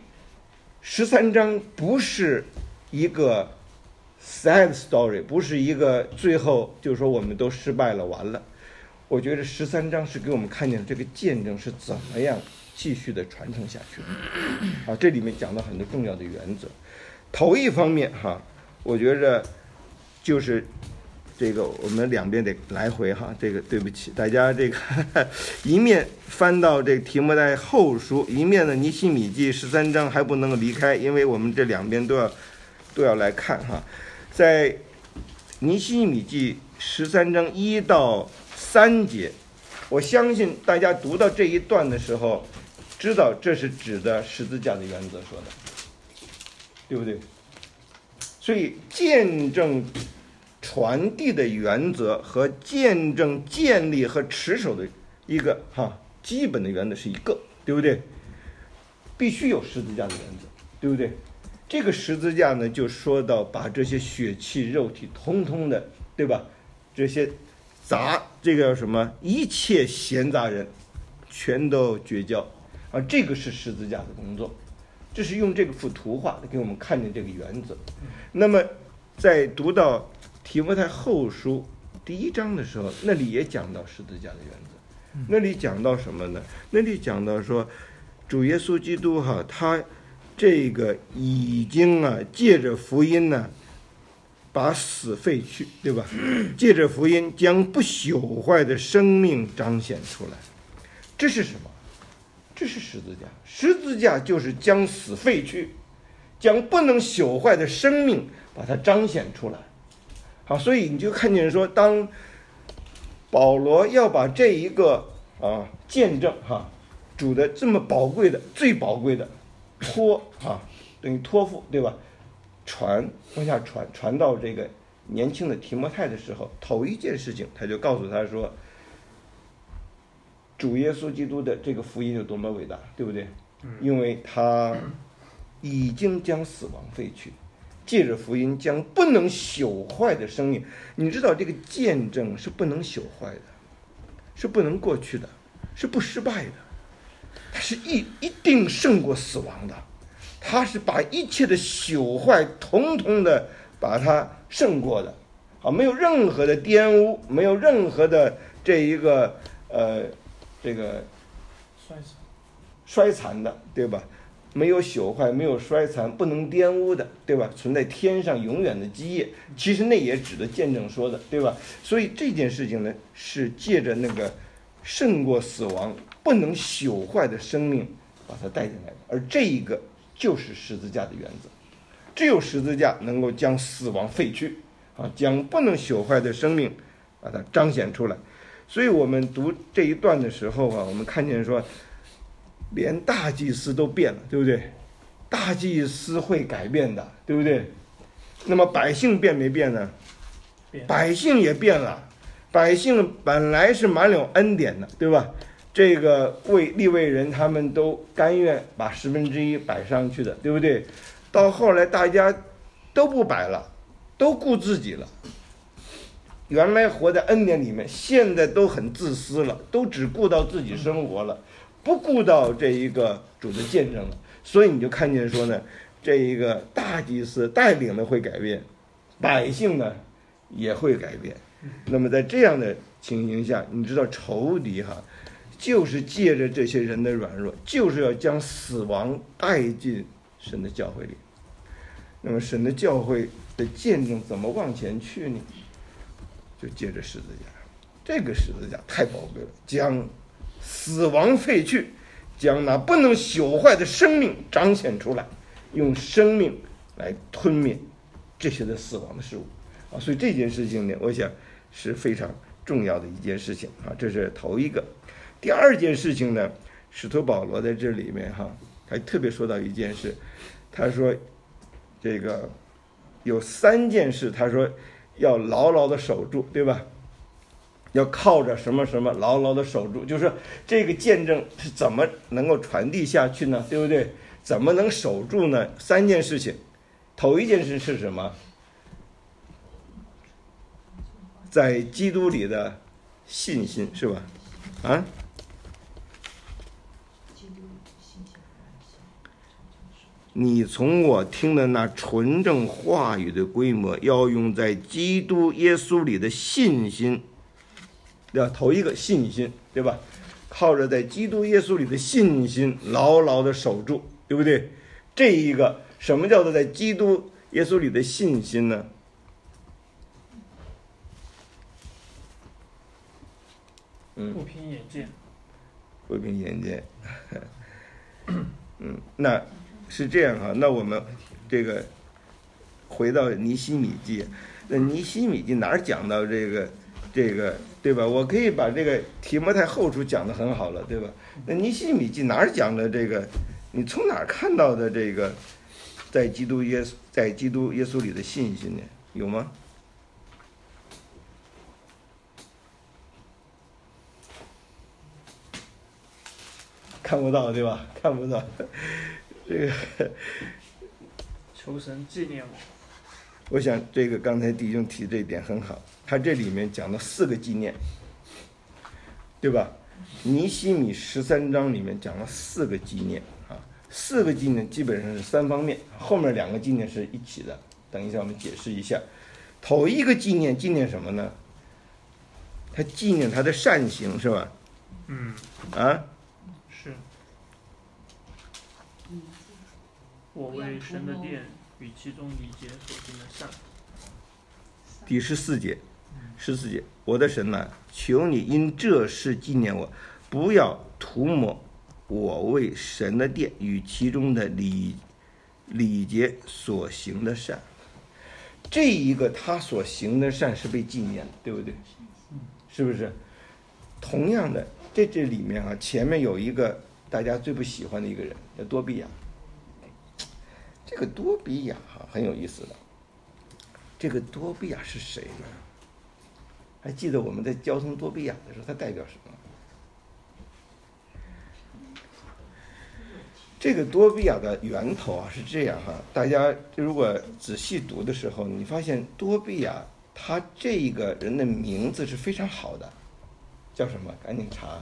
13章不是一个 sad story， 不是一个最后就是说我们都失败了完了。我觉得13章是给我们看见这个见证是怎么样继续的传承下去的，啊，这里面讲到很多重要的原则。头一方面哈，我觉着就是这个我们两边得来回哈，这个对不起大家，这个一面翻到这个提摩太后书，一面呢尼希米记13章还不能离开，因为我们这两边都要来看哈。在尼希米记13章1到3节，我相信大家读到这一段的时候，知道这是指的十字架的原则说的，对不对？所以见证传递的原则和见证建立和持守的一个基本的原则是一个，对不对？必须有十字架的原则，对不对？这个十字架呢，就说到把这些血气肉体通通的，对吧？这些这个什么一切闲杂人全都绝交啊，这个是十字架的工作，这是用这个幅图画给我们看见这个原则。那么在读到提摩太后书第1章的时候，那里也讲到十字架的原则，那里讲到什么呢？那里讲到说主耶稣基督他这个已经借着福音呢把死废去，对吧？借着福音将不朽坏的生命彰显出来。这是什么？这是十字架。十字架就是将死废去，将不能朽坏的生命把它彰显出来。好，所以你就看见说，当保罗要把这一个见证主的这么宝贵的、最宝贵的等于托付，对吧？往下传到这个年轻的提摩太的时候，头一件事情他就告诉他说，主耶稣基督的这个福音有多么伟大，对不对？因为他已经将死亡废去，借着福音将不能朽坏的生命。你知道这个见证是不能朽坏的，是不能过去的，是不失败的，它是一定胜过死亡的，它是把一切的朽坏统统的把它胜过的，没有任何的玷污，没有任何的这个衰残的，对吧？没有朽坏，没有衰残，不能玷污的，对吧？存在天上永远的基业，其实那也指的见证说的，对吧？所以这件事情呢，是借着那个胜过死亡、不能朽坏的生命把它带进来的，而这一个就是十字架的原则。只有十字架能够将死亡废去，将不能朽坏的生命把它彰显出来。所以我们读这一段的时候我们看见说，连大祭司都变了，对不对？大祭司会改变的，对不对？那么百姓变没变呢？百姓也变了。百姓本来是满有恩典的，对吧？这个利未人他们都甘愿把1/10摆上去的，对不对？到后来大家都不摆了，都顾自己了。原来活在恩典里面，现在都很自私了，都只顾到自己生活了，不顾到这一个主的见证了。所以你就看见说呢，这一个大祭司带领的会改变，百姓呢也会改变。那么在这样的情形下，你知道仇敌就是借着这些人的软弱，就是要将死亡带进神的教会里。那么神的教会的见证怎么往前去呢？就借着十字架，这个十字架太宝贵了，将死亡废去，将那不能朽坏的生命彰显出来，用生命来吞灭这些的死亡的事物所以这件事情呢，我想是非常重要的一件事情这是头一个。第二件事情呢，使徒保罗在这里面还特别说到一件事，他说这个有3件事，他说要牢牢的守住，对吧？要靠着什么什么牢牢的守住，就是这个见证是怎么能够传递下去呢？对不对？怎么能守住呢？3件事情，头一件事是什么？在基督里的信心，是吧？啊？你从我听的那纯正话语的规模，要用在基督耶稣里的信心，要头一个信心，对吧？靠着在基督耶稣里的信心，牢牢的守住，对不对？这一个什么叫做在基督耶稣里的信心呢？ 不凭眼见， 不凭眼见。那是这样哈。那我们这个回到尼希米记，那尼希米记哪儿讲到这个对吧？我可以把这个提摩太后书讲得很好了，对吧？那尼希米记哪儿讲的这个？你从哪儿看到的这个在基督耶稣里的信心呢？有吗？看不到，对吧？看不到。这个求神纪念我。 我想这个刚才弟兄提这一点很好，他这里面讲了4个纪念，对吧？尼希米13章里面讲了4个纪念啊，4个纪念基本上是3方面，后面2个纪念是一起的。等一下我们解释一下。头一个纪念什么呢？他纪念他的善行，是吧？ 是。我为神的殿与其中礼节所行的善。 第14节，我的神哪，求你因这事纪念我，不要涂抹我为神的殿与其中的礼节所行的善。这一个他所行的善是被纪念的，对不对？是不是？同样的，这里面啊，前面有一个大家最不喜欢的一个人，叫多比亚。这个多比亚很有意思的。这个多比亚是谁呢？还记得我们在交通多比亚的时候，它代表什么？这个多比亚的源头啊是这样哈，大家如果仔细读的时候，你发现多比亚他这一个人的名字是非常好的，叫什么？赶紧查。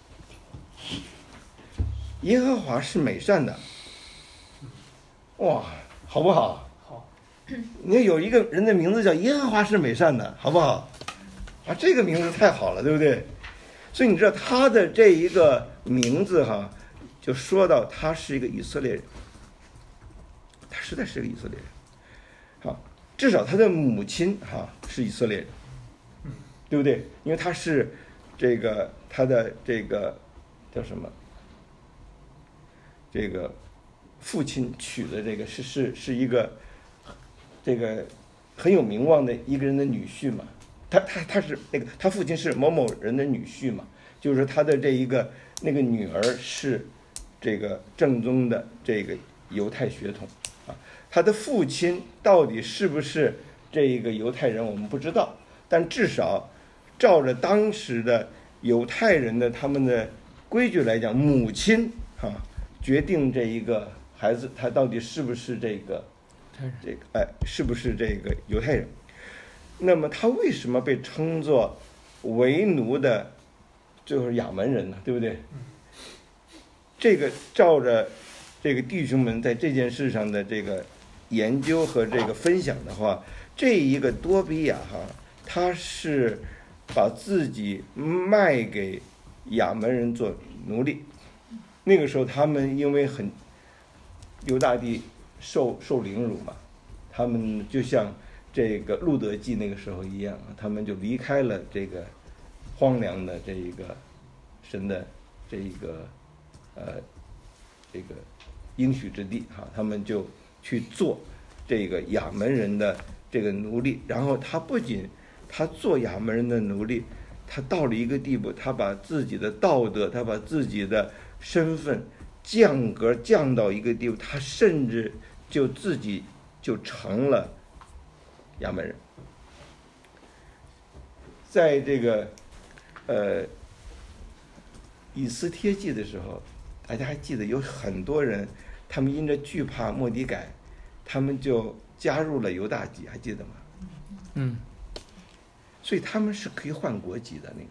耶和华是美善的。哇，好不好？ 好。 你要有一个人的名字叫耶和华是美善的，好不好？啊，这个名字太好了，对不对？所以你知道他的这一个名字哈，就说到他是一个以色列人，他实在是个以色列人。好，至少他的母亲是以色列人，对不对？因为他是这个他的这个叫什么？这个父亲娶的这个是一个这个很有名望的一个人的女婿嘛。他是那个他父亲是某某人的女婿嘛，就是他的这一个那个女儿是这个正宗的这个犹太血统啊。他的父亲到底是不是这个犹太人我们不知道，但至少照着当时的犹太人的他们的规矩来讲，母亲决定这一个孩子他到底是不是这个是不是这个犹太人。那么他为什么被称作为奴的就是亚门人呢？对不对？这个照着这个弟兄们在这件事上的这个研究和这个分享的话，这一个多比亚他是把自己卖给亚门人做奴隶。那个时候他们因为犹大地受凌辱嘛，他们就像这个路德记那个时候一样，他们就离开了这个荒凉的这一个神的这一个这个应许之地他们就去做这个亚门人的这个奴隶。然后他不仅他做亚门人的奴隶，他到了一个地步，他把自己的道德，他把自己的身份降格降到一个地步，他甚至就自己就成了亚门人。 在这个以斯帖记的时候，大家还记得有很多人，他们因着惧怕末底改，他们就加入了犹大籍，还记得吗？所以他们是可以换国籍的。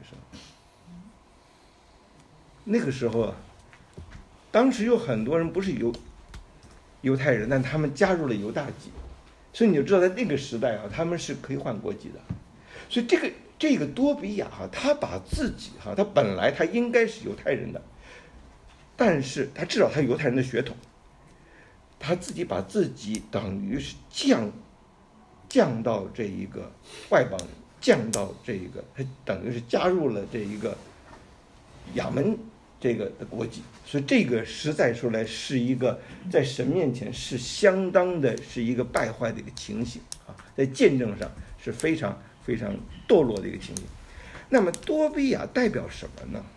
那个时候啊，当时有很多人不是犹太人，但他们加入了犹大籍，所以你就知道在那个时代啊，他们是可以换国籍的。所以这个多比亚他把自己他本来他应该是犹太人的，但是他至少他有犹太人的血统，他自己把自己等于是降到这一个外邦人，降到这一个他等于是加入了这一个亚门这个的国籍。所以这个实在说来是一个在神面前是相当的是一个败坏的一个情形在见证上是非常非常堕落的一个情形。那么多比亚代表什么呢？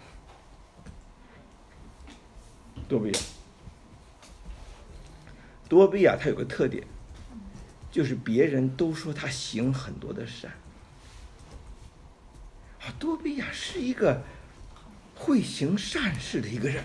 多比亚他有个特点，就是别人都说他行很多的善。多比亚是一个会行善事的一个人，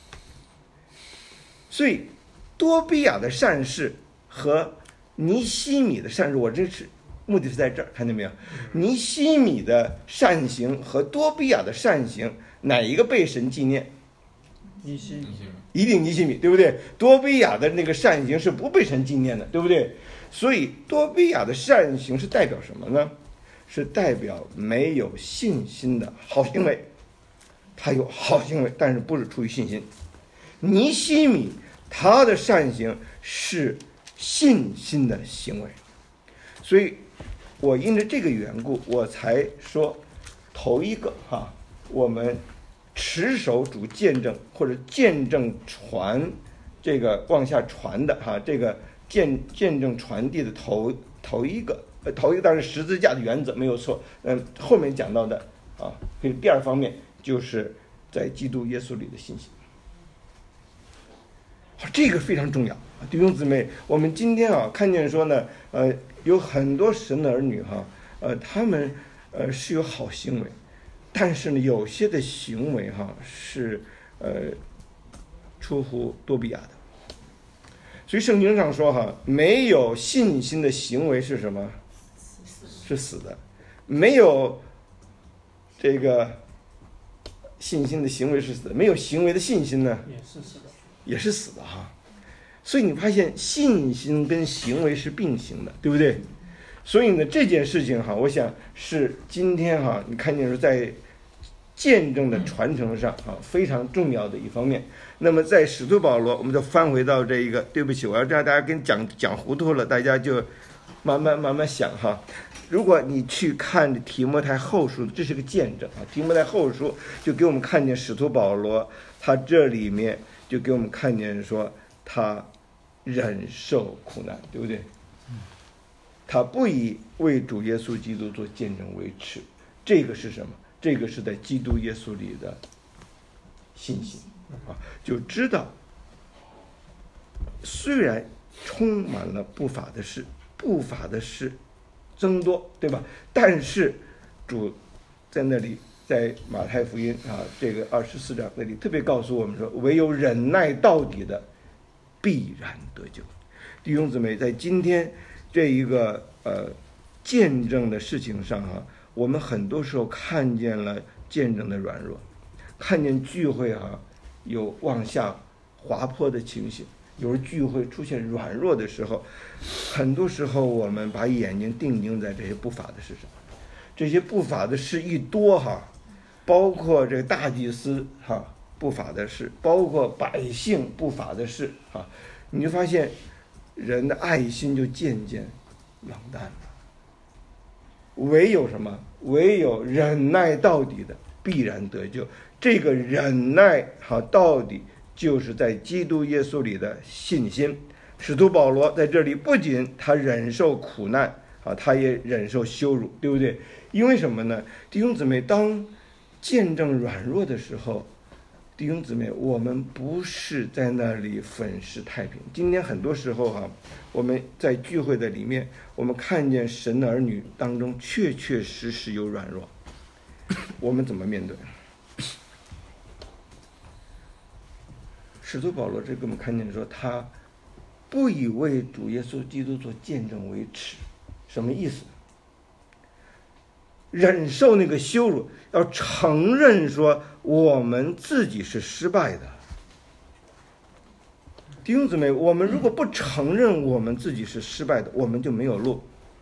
所以多比亚的善事和尼希米的善事，我这是目的是在这儿，看见没有？尼希米的善行和多比亚的善行，哪一个被神纪念？ 尼希米， 一定尼希米，对不对？多比亚的那个善行是不被神纪念的，对不对？所以多比亚的善行是代表什么呢？是代表没有信心的好行为。他有好行为，但是不是出于信心。尼希米他的善行是信心的行为。所以我因着这个缘故，我才说头一个我们持守主见证或者见证传这个往下传的这个见证传递的头一个当然十字架的原则没有错。后面讲到的这个第二方面就是在基督耶稣里的信心。这个非常重要，弟兄姊妹，我们今天看见说呢，有很多神的儿女他们是有好行为，但是呢，有些的行为是出乎多比亚的。所以圣经上说没有信心的行为是什么？是死的。没有这个信心的行为是死的，没有行为的信心呢也是死的所以你发现信心跟行为是并行的，对不对？所以呢，这件事情我想是今天你看见说在见证的传承上非常重要的一方面。那么在使徒保罗，我们就翻回到这一个，对不起，我要让大家跟讲糊涂了，大家就慢慢想如果你去看提摩太后书，这是个见证提摩太后书就给我们看见使徒保罗，他这里面就给我们看见说他忍受苦难，对不对？他不以为主耶稣基督做见证为耻。这个是什么？这个是在基督耶稣里的信心就知道虽然充满了不法的事增多，对吧？但是主在那里，在马太福音这个24章那里特别告诉我们说，唯有忍耐到底的必然得救。弟兄姊妹，在今天这一个见证的事情上我们很多时候看见了见证的软弱，看见聚会有往下滑坡的情形。有时聚会出现软弱的时候，很多时候我们把眼睛定睛在这些不法的事上。这些不法的事一多包括这个大祭司不法的事，包括百姓不法的事你就发现人的爱心就渐渐冷淡了。唯有什么？唯有忍耐到底的必然得救。这个忍耐到底就是在基督耶稣里的信心。使徒保罗在这里不仅他忍受苦难他也忍受羞辱，对不对？因为什么呢？弟兄姊妹，当见证软弱的时候，弟兄姊妹，我们不是在那里粉饰太平。今天很多时候我们在聚会的里面，我们看见神的儿女当中确确实实有软弱， 我们怎么面对？使徒保罗这给我们看见说，他不以为主耶稣基督做见证为耻，什么意思？忍受那个羞辱，要承认说我们自己是失败的。弟兄姊妹，我们如果不承认我们自己是失败的，我们就没有路。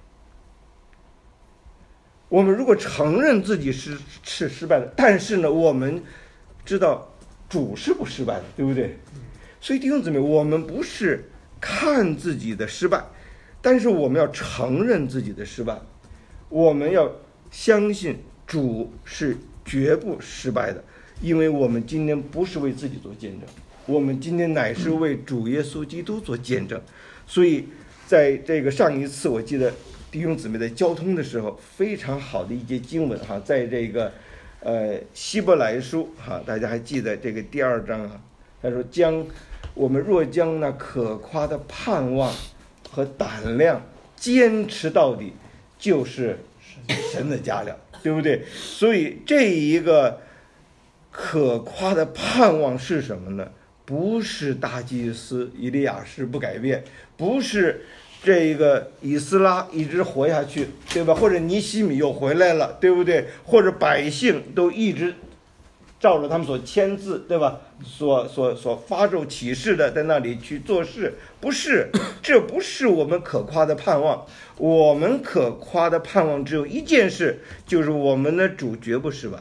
我们如果承认自己是失败的，但是呢，我们知道主是不失败的，对不对？所以弟兄姊妹，我们不是看自己的失败，但是我们要承认自己的失败，我们要相信主是绝不失败的，因为我们今天不是为自己做见证，我们今天乃是为主耶稣基督做见证。所以在这个上一次我记得弟兄姊妹在交通的时候，非常好的一节经文哈，在这个希伯来书哈，大家还记得这个第2章啊，他说我们若将那可夸的盼望和胆量坚持到底，就是神的佳料，对不对？所以这一个可夸的盼望是什么呢？不是大祭司以利亚士不改变，不是这个以斯拉一直活下去，对吧？或者尼希米又回来了，对不对？或者百姓都一直照着他们所签字，对吧？所发咒启示的，在那里去做事，不是，这不是我们可夸的盼望。我们可夸的盼望只有一件事，就是我们的主绝不失败。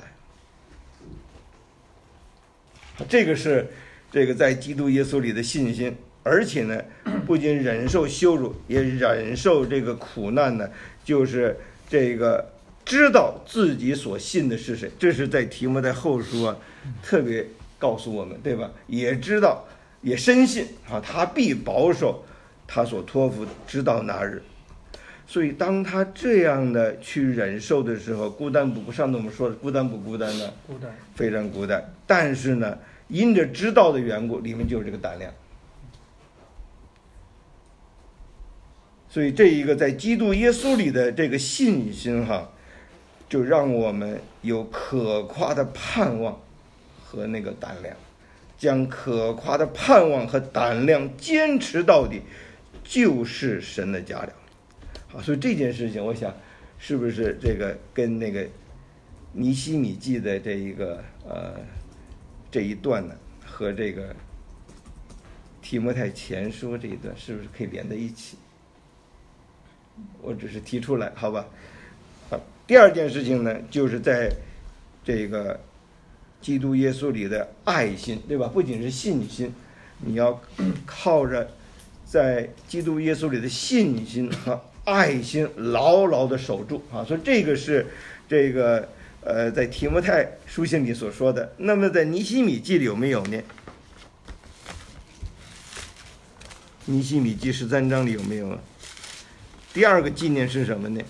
这个是这个在基督耶稣里的信心，而且呢，不仅忍受羞辱，也忍受这个苦难呢，就是这个知道自己所信的是谁。这是在提摩太后书啊，特别告诉我们，对吧？也知道，也深信啊，他必保守他所托付的，直到那日。所以当他这样的去忍受的时候，孤单不？上次我们说的孤单不孤单呢？ 孤单， 非常孤单。但是呢，因着知道的缘故，里面就是这个胆量。所以这一个在基督耶稣里的这个信心哈，就让我们有可夸的盼望和那个胆量，将可夸的盼望和胆量坚持到底，就是神的佳料。好，所以这件事情，我想是不是这个跟那个尼希米记的这一个这一段呢，和这个提摩太前书这一段是不是可以连在一起？我只是提出来，好吧。好，第二件事情呢，就是在这个基督耶稣里的爱心，对吧？不仅是信心，你要靠着在基督耶稣里的信心和爱心牢牢的守住啊。所以这个是这个在提摩太书信里所说的。那么在尼希米记里有没有呢？尼希米记13章里有没有啊？第二个纪念是什么呢？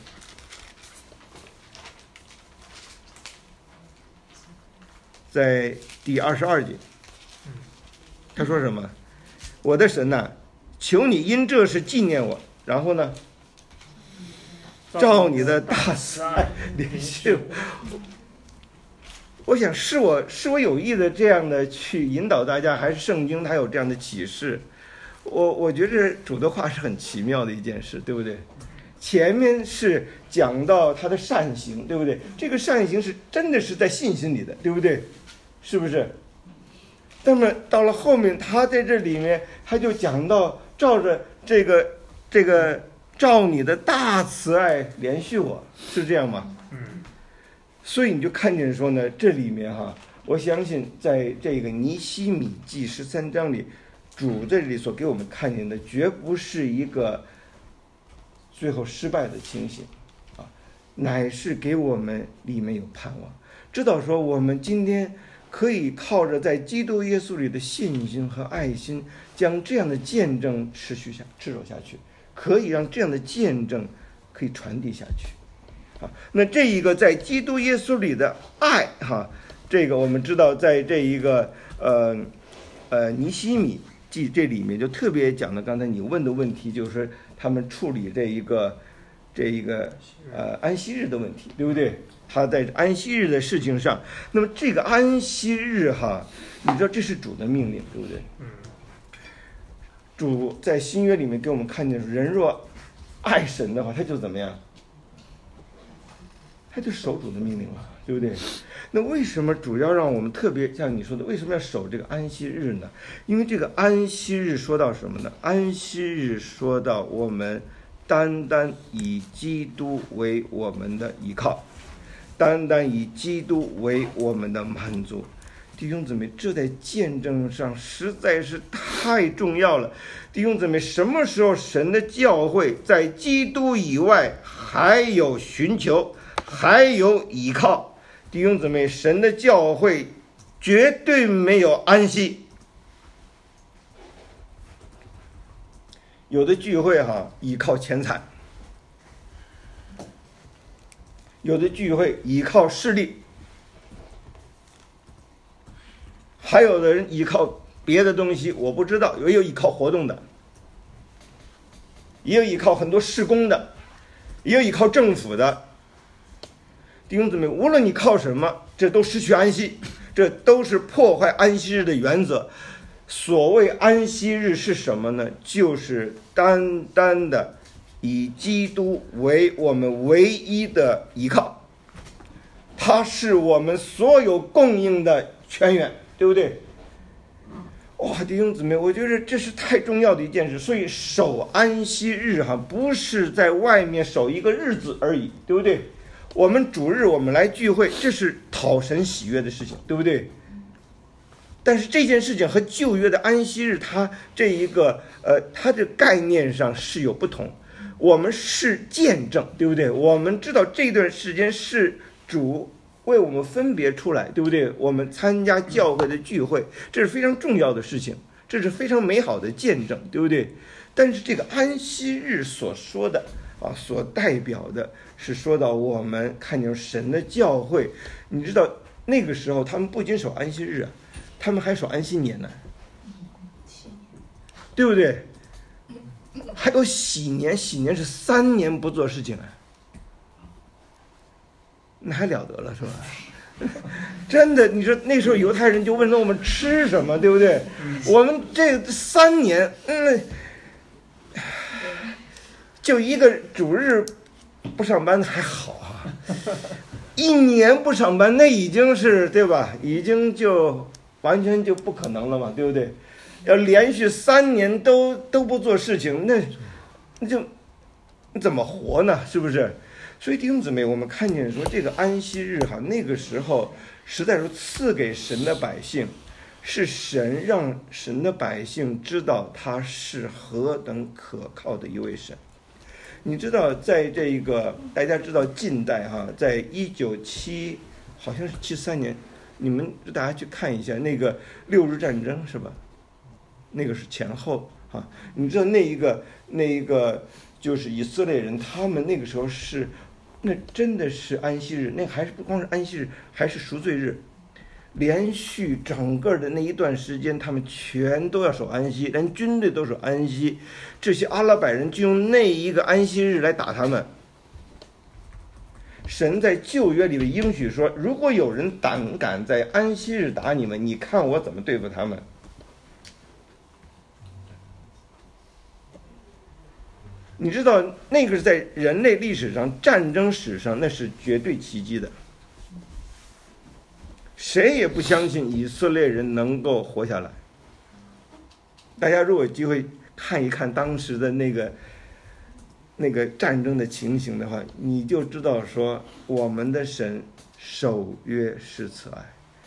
在第22节，他说什么？我的神呐，求你因这事纪念我。然后呢，照你的大慈爱怜恤我。我想是我有意的这样的去引导大家，还是圣经它有这样的启示？我觉得主的话是很奇妙的一件事，对不对？前面是讲到他的善行，对不对？这个善行是真的是在信心里的，对不对？是不是？那么到了后面，他在这里面他就讲到照着这个照你的大慈爱怜恤我，是这样吗？所以你就看见说呢，这里面哈，我相信在这个尼希米记13章里，主这里所给我们看见的，绝不是一个最后失败的情形啊，乃是给我们里面有盼望，知道说我们今天可以靠着在基督耶稣里的信心和爱心，将这样的见证持守下去，可以让这样的见证可以传递下去。那这一个在基督耶稣里的爱哈，这个我们知道，在这一个尼希米记这里面就特别讲的，刚才你问的问题，就是他们处理这一个这一个安息日的问题，对不对？他在安息日的事情上，那么这个安息日哈，你知道这是主的命令，对不对？主在新约里面给我们看见，人若爱神的话，他就怎么样？他就守主的命令了，对不对？那为什么主要让我们特别像你说的，为什么要守这个安息日呢？因为这个安息日说到什么呢？安息日说到我们单单以基督为我们的依靠，单单以基督为我们的满足。弟兄姊妹，这在见证上实在是太重要了。弟兄姊妹，什么时候神的教会在基督以外还有寻求，还有依靠？弟兄姊妹，神的教会绝对没有安息。有的聚会依靠钱财，有的聚会依靠势力，还有的人依靠别的东西，我不知道，也有依靠活动的，也有依靠很多事工的，也有依靠政府的。弟兄姊妹，无论你靠什么，这都失去安息，这都是破坏安息日的原则。所谓安息日是什么呢？就是单单的以基督为我们唯一的依靠，他是我们所有供应的泉源，对不对？哇，弟兄姊妹，我觉得这是太重要的一件事。所以守安息日不是在外面守一个日子而已，对不对？我们主日我们来聚会，这是讨神喜悦的事情，对不对？但是这件事情和旧约的安息日，它这一个它的概念上是有不同。我们是见证，对不对？我们知道这段时间是主为我们分别出来，对不对？我们参加教会的聚会，这是非常重要的事情，这是非常美好的见证，对不对？但是这个安息日所说的所代表的是说到我们看见神的教会，你知道那个时候他们不仅守安息日他们还守安息年呢，对不对？还有喜年，喜年是3年不做事情那还了得了，是吧？真的，你说那时候犹太人就问说我们吃什么，对不对？我们这3年，就一个主日不上班还好1年不上班那已经是，对吧？已经就完全就不可能了嘛，对不对？要连续3年都不做事情，那就怎么活呢？是不是？所以弟兄姊妹，我们看见说这个安息日那个时候实在是赐给神的百姓，是神让神的百姓知道他是何等可靠的一位神。你知道，在这个大家知道近代在1973好像是73年，你们大家去看一下那个6日战争，是吧？那个是前后你知道那一个就是以色列人，他们那个时候是，那真的是安息日，那还是不光是安息日，还是赎罪日，连续整个的那一段时间，他们全都要守安息，连军队都守安息。这些阿拉伯人就用那一个安息日来打他们。神在旧约里的应许说，如果有人胆敢在安息日打你们，你看我怎么对付他们。你知道那个是在人类历史上、战争史上，那是绝对奇迹的。谁也不相信以色列人能够活下来。大家如果有机会看一看当时的那个战争的情形的话，你就知道说我们的神守约是慈爱。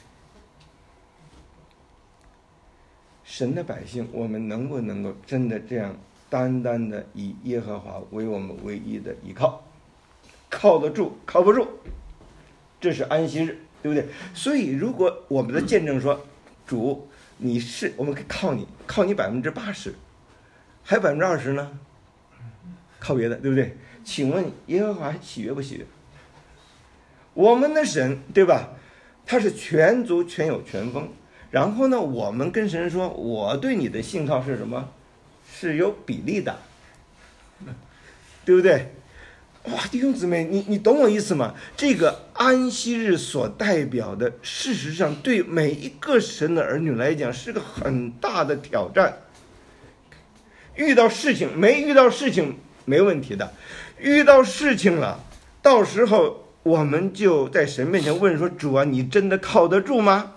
神的百姓，我们能不能够真的这样单单的以耶和华为我们唯一的依靠？靠得住，靠不住，这是安息日，对不对？所以如果我们的见证说，主你是，我们可以靠你80%，还有20%呢？靠别的，对不对？请问耶和华喜悦不喜悦？我们的神，对吧？他是全足全有全丰。然后呢，我们跟神说，我对你的信靠是什么？是有比例的，对不对？ 哇，弟兄姊妹，你懂我意思吗？这个安息日所代表的，事实上对每一个神的儿女来讲是个很大的挑战。遇到事情没遇到事情没问题的，遇到事情了，到时候我们就在神面前问说：主啊，你真的靠得住吗？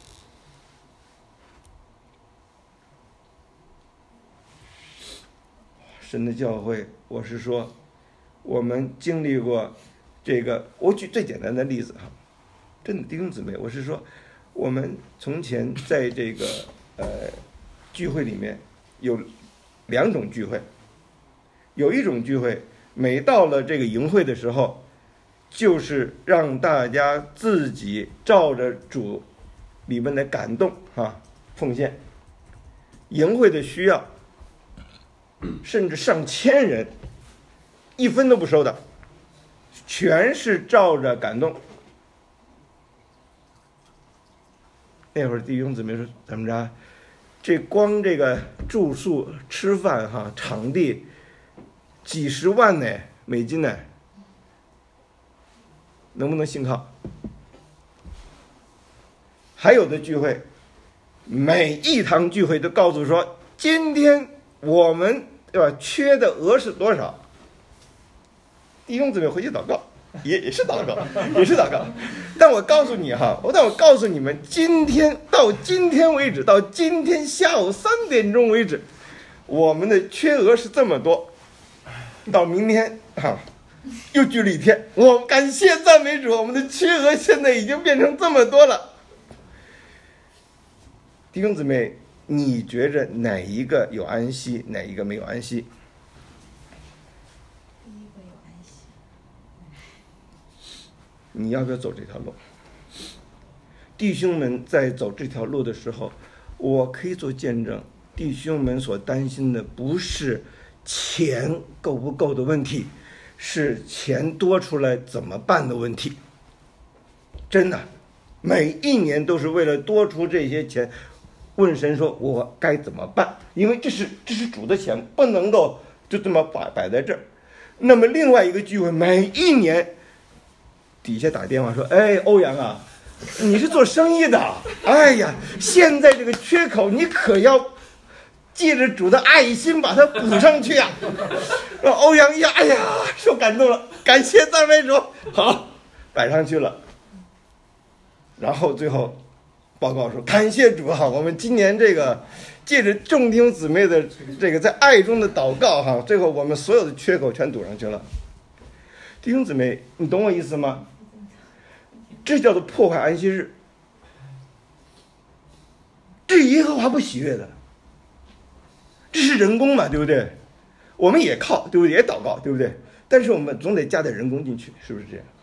神的教会，我是说，我们经历过这个，我举最简单的例子哈，真的弟兄姊妹，我是说，我们从前在这个聚会里面有2种聚会，有一种聚会，每到了这个营会的时候，就是让大家自己照着主里面的感动奉献，营会的需要。甚至上千人，1分都不收的，全是照着感动。那会儿弟兄姊妹说怎么着，这光这个住宿吃饭场地几十万呢美金呢，能不能信靠？还有的聚会，每一堂聚会都告诉说，今天我们对吧？缺的额是多少？弟兄姊妹回去祷告，也是祷告，也是祷告。但我告诉你但我告诉你们，到今天为止，到今天下午3点钟为止，我们的缺额是这么多。到明天又聚了1天，我感谢赞美主，我们的缺额现在已经变成这么多了。弟兄姊妹，你觉着哪一个有安息，哪一个没有安息？ 第一个有安息。 你要不要走这条路？弟兄们在走这条路的时候，我可以做见证，弟兄们所担心的不是钱够不够的问题，是钱多出来怎么办的问题。真的，每一年都是为了多出这些钱，问神说我该怎么办？因为这是主的钱，不能够就这么摆在这儿。那么另外一个聚会，每一年底下打电话说，哎，欧阳啊，你是做生意的，哎呀，现在这个缺口你可要借着主的爱心把它补上去啊。欧阳呀，哎呀，受感动了，感谢赞美主，好，摆上去了。然后最后报告说，感谢主我们今年这个借着众弟兄姊妹的这个在爱中的祷告最后我们所有的缺口全堵上去了。弟兄姊妹，你懂我意思吗？这叫做破坏安息日，这是耶和华不喜悦的，这是人工嘛，对不对？我们也靠，对不对？也祷告，对不对？但是我们总得加点人工进去，是不是这样？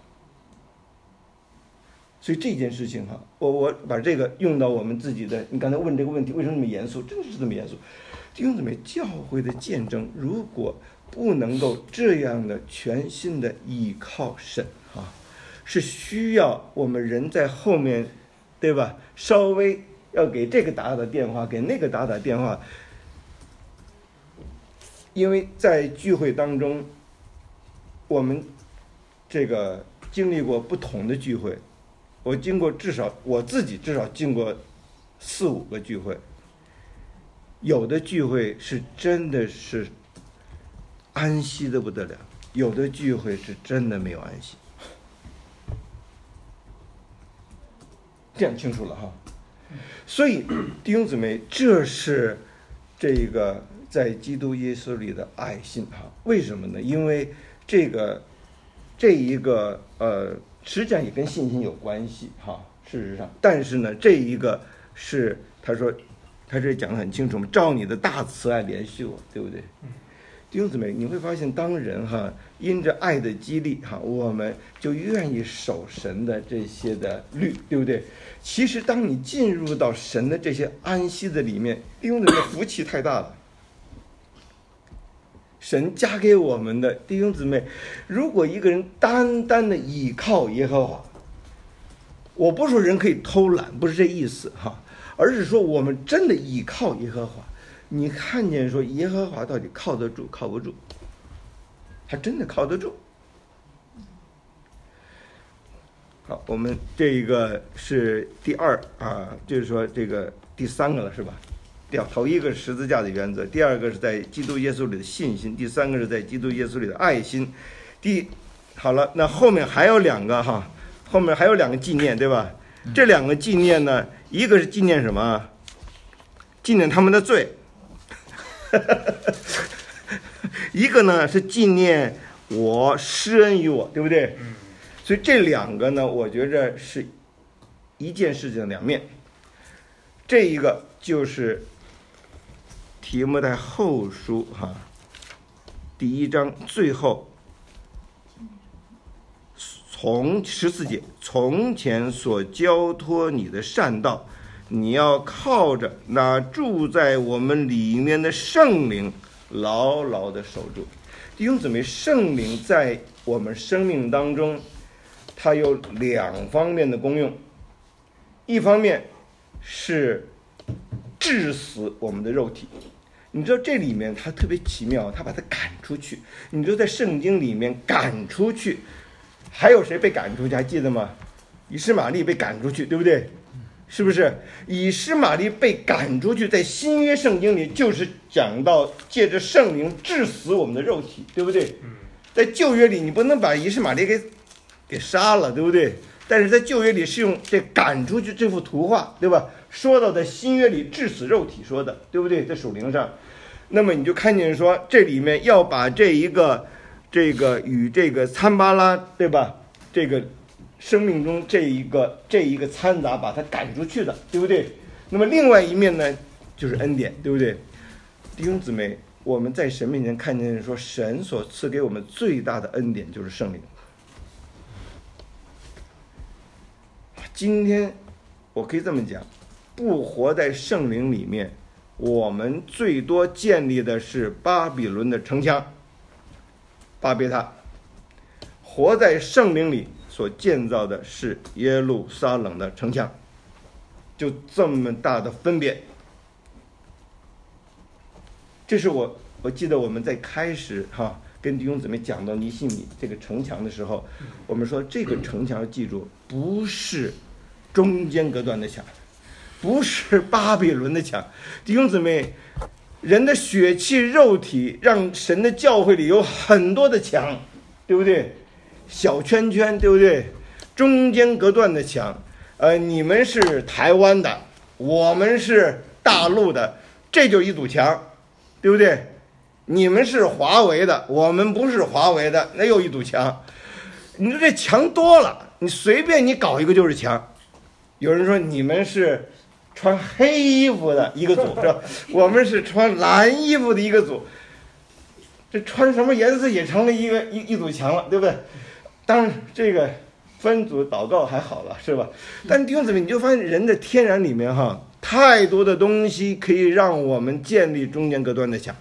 所以这件事情我把这个用到我们自己的，你刚才问这个问题为什么那么严肃，真的是这么严肃。弟兄姊妹，教会的见证如果不能够这样的全心的依靠神是需要我们人在后面，对吧？稍微要给这个打电话，给那个打电话，因为在聚会当中，我们这个经历过不同的聚会。我自己至少经过4、5个聚会，有的聚会是真的是安息的不得了，有的聚会是真的没有安息。这样清楚了所以弟兄姊妹，这是这个在基督耶稣里的爱心为什么呢？因为这一个实际上也跟信心有关系事实上，但是呢，这一个是他说，他这讲得很清楚嘛，照你的大慈爱怜恤我，对不对？弟兄姊妹，你会发现，当人因着爱的激励我们就愿意守神的这些的律，对不对？其实当你进入到神的这些安息的里面，弟兄姊妹，福气太大了。神加给我们的弟兄姊妹，如果一个人单单的倚靠耶和华，我不是说人可以偷懒，不是这意思而是说我们真的倚靠耶和华。你看见说耶和华到底靠得住靠不住？他真的靠得住。 好，我们这一个是第二啊，就是说这个第三个了，是吧？头一个是十字架的原则，第二个是在基督耶稣里的信心，第三个是在基督耶稣里的爱心。好了，那后面还有两个哈，后面还有两个纪念，对吧？这两个纪念呢，一个是纪念什么？纪念他们的罪，一个呢是纪念我施恩于我，对不对？所以这两个呢，我觉着是一件事情的两面。这一个就是提摩太后书第1章最后从14节，从前所交托你的善道，你要靠着那住在我们里面的圣灵牢牢的守住。弟兄姊妹，圣灵在我们生命当中，它有两方面的功用，一方面是致死我们的肉体。你知道这里面它特别奇妙，它把它赶出去。你知道在圣经里面赶出去，还有谁被赶出去？还记得吗？以实玛利被赶出去，对不对？是不是？以实玛利被赶出去，在新约圣经里就是讲到借着圣灵致死我们的肉体，对不对？在旧约里你不能把以实玛利给杀了，对不对？但是在旧约里是用这赶出去这幅图画，对吧？说到在新约里致死肉体说的，对不对？在属灵上，那么你就看见说这里面要把这个与这个参巴拉，对吧？这个生命中这一个掺杂把它赶出去的，对不对？那么另外一面呢，就是恩典，对不对？弟兄姊妹，我们在神面前看见说，神所赐给我们最大的恩典就是圣灵。今天我可以这么讲，不活在圣灵里面，我们最多建立的是巴比伦的城墙，巴别塔；活在圣灵里所建造的是耶路撒冷的城墙，就这么大的分别。这是我记得我们在开始跟弟兄姊妹讲到尼西米这个城墙的时候，我们说这个城墙要记住，不是中间隔断的墙，不是巴比伦的墙。弟兄姊妹，人的血气肉体让神的教会里有很多的墙，对不对？小圈圈，对不对？中间隔断的墙，你们是台湾的，我们是大陆的，这就一堵墙，对不对？你们是华为的，我们不是华为的，那又一堵墙。你说这墙多了，你随便你搞一个就是墙。有人说你们是穿黑衣服的一个组，是吧？我们是穿蓝衣服的一个组，这穿什么颜色也成了一堵墙了，对不对？当然这个分组祷告还好了，是吧？但弟兄姊妹，你就发现人的天然里面太多的东西可以让我们建立中间隔断的墙。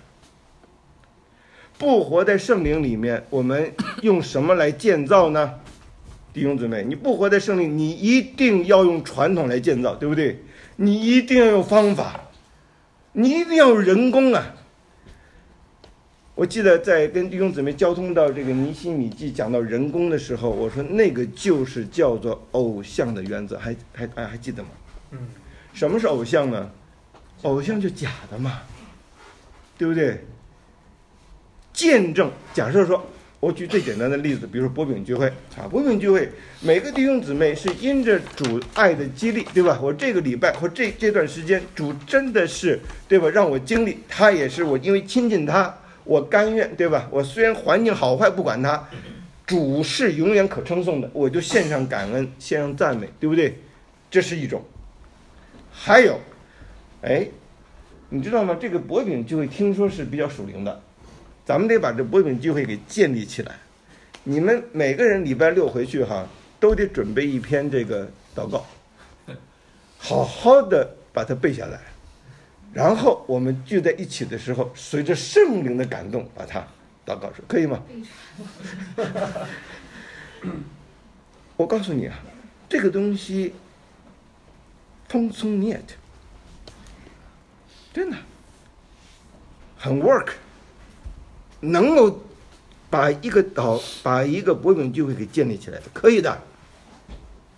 不活在圣灵里面，我们用什么来建造呢？弟兄姊妹，你不活在圣灵，你一定要用传统来建造，对不对？你一定要有方法，你一定要有人工啊！我记得在跟弟兄姊妹交通到这个尼希米记讲到人工的时候，我说那个就是叫做偶像的原则，还记得吗？什么是偶像呢？偶像就假的嘛，对不对？见证，假设说，我举最简单的例子，比如说薄饼聚会薄饼聚会，每个弟兄姊妹是因着主爱的激励，对吧？我这个礼拜或这段时间，主真的是，对吧？让我经历，他也是我因为亲近他，我甘愿，对吧？我虽然环境好坏不管他，主是永远可称颂的，我就献上感恩，献上赞美，对不对？这是一种。还有，你知道吗？这个薄饼聚会听说是比较属灵的。咱们得把这薄饼聚会给建立起来。你们每个人礼拜6回去都得准备一篇这个祷告，好好的把它背下来，然后我们聚在一起的时候，随着圣灵的感动把它祷告出，可以吗？我告诉你这个东西funktioniert，真的很 work。能够把一个薄饼聚会给建立起来的，可以的。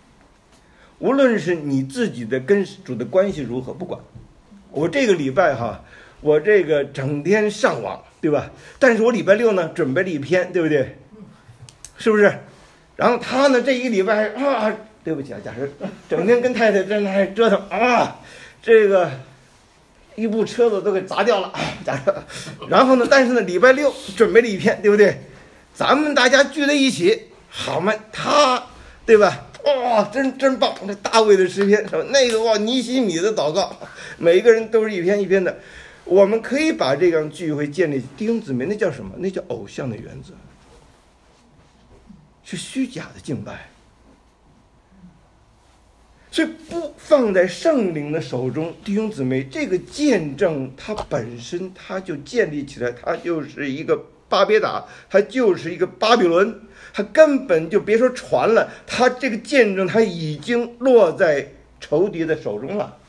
无论是你自己的跟主的关系如何，不管我这个礼拜哈，我这个整天上网，对吧？但是我礼拜六呢准备了一篇，对不对？是不是？然后他呢这一个礼拜啊，对不起啊，假设整天跟太太在那折腾啊，这个一部车子都给砸掉了，假设，然后呢，但是呢礼拜六准备了一篇，对不对？咱们大家聚在一起，好嘛，他对吧？哇，真棒！这大卫的诗篇，那个哇，尼西米的祷告，每一个人都是一篇一篇的。我们可以把这样聚会建立，弟兄姊妹，那叫什么？那叫偶像的原则，是虚假的敬拜。所以不放在圣灵的手中，弟兄姊妹，这个见证它本身它就建立起来，它就是一个巴别塔，它就是一个巴比伦，它根本就别说传了，它这个见证它已经落在仇敌的手中了。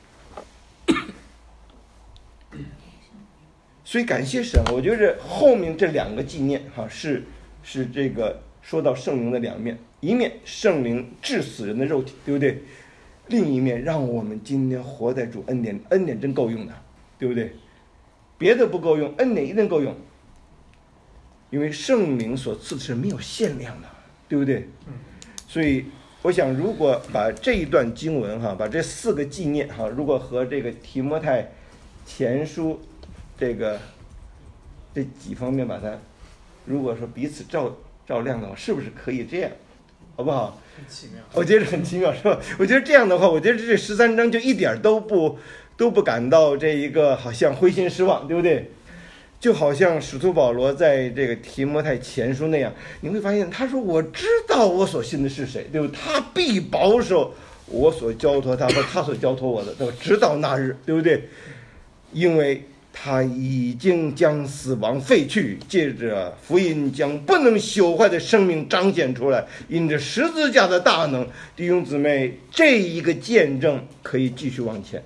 所以感谢神，我觉得后面这两个纪念哈，是这个说到圣灵的两面，一面圣灵治死人的肉体，对不对？另一面让我们今天活在主恩典，恩典真够用的，对不对？别的不够用，恩典一定够用，因为圣灵所赐的是没有限量的，对不对？所以我想，如果把这一段经文哈，把这4个纪念哈，如果和这个提摩太前书这几方面把它，如果说彼此照亮的话，是不是可以这样？好不好？ 很奇妙， 我觉得很奇妙，是吧？我觉得这样的话，我觉得这13章就一点都不感到这一个好像灰心失望，对不对？就好像使徒保罗在这个提摩太前书那样，你会发现他说我知道我所信的是谁，对不对？他必保守我所交托他和他所交托我的，对吧？直到那日，对不对？因为他已经将死亡废去，借着福音将不能朽坏的生命彰显出来，因着十字架的大能，弟兄姊妹，这一个见证可以继续往前。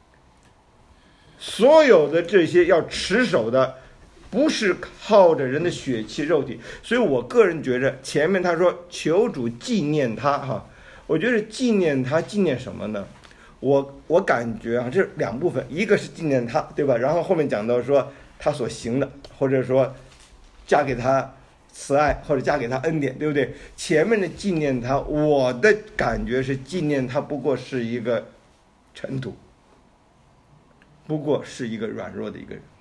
所有的这些要持守的，不是靠着人的血气肉体，所以我个人觉着前面他说求主纪念他哈，我觉得纪念他纪念什么呢？我感觉啊，这2部分，一个是纪念他，对吧？然后后面讲到说他所行的，或者说加给他慈爱，或者加给他恩典，对不对？前面的纪念他，我的感觉是纪念他不过是一个尘土，不过是一个软弱的一个人。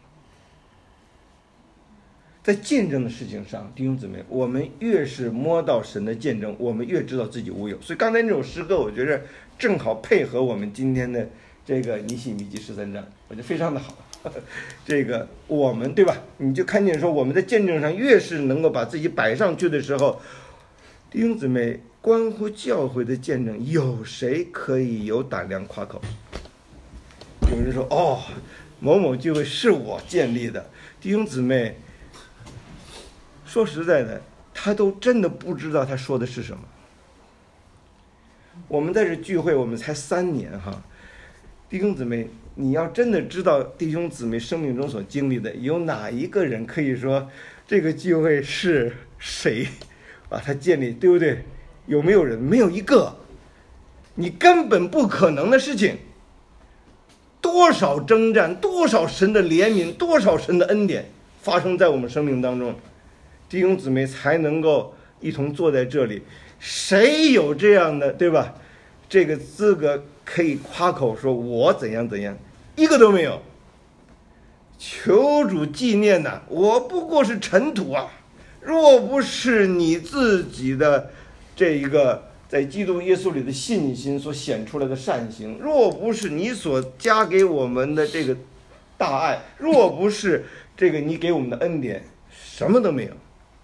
在见证的事情上，弟兄姊妹，我们越是摸到神的见证，我们越知道自己无有。所以刚才那首诗歌，我觉得正好配合我们今天的这个尼希米记13章，我觉得非常的好。这个我们对吧？你就看见说我们在见证上越是能够把自己摆上去的时候，弟兄姊妹，关乎教会的见证，有谁可以有胆量夸口？有人说哦，某某聚会是我建立的，弟兄姊妹。说实在的，他都真的不知道他说的是什么。我们在这聚会，我们才3年哈，弟兄姊妹，你要真的知道弟兄姊妹生命中所经历的，有哪一个人可以说这个聚会是谁把它建立，对不对？有没有人？没有一个，你根本不可能的事情。多少征战，多少神的怜悯，多少神的恩典发生在我们生命当中。弟兄姊妹才能够一同坐在这里，谁有这样的，对吧？这个资格可以夸口说我怎样怎样，一个都没有。求主纪念呐，我不过是尘土啊！若不是你自己的这一个在基督耶稣里的信心所显出来的善行，若不是你所加给我们的这个大爱，若不是这个你给我们的恩典，什么都没有。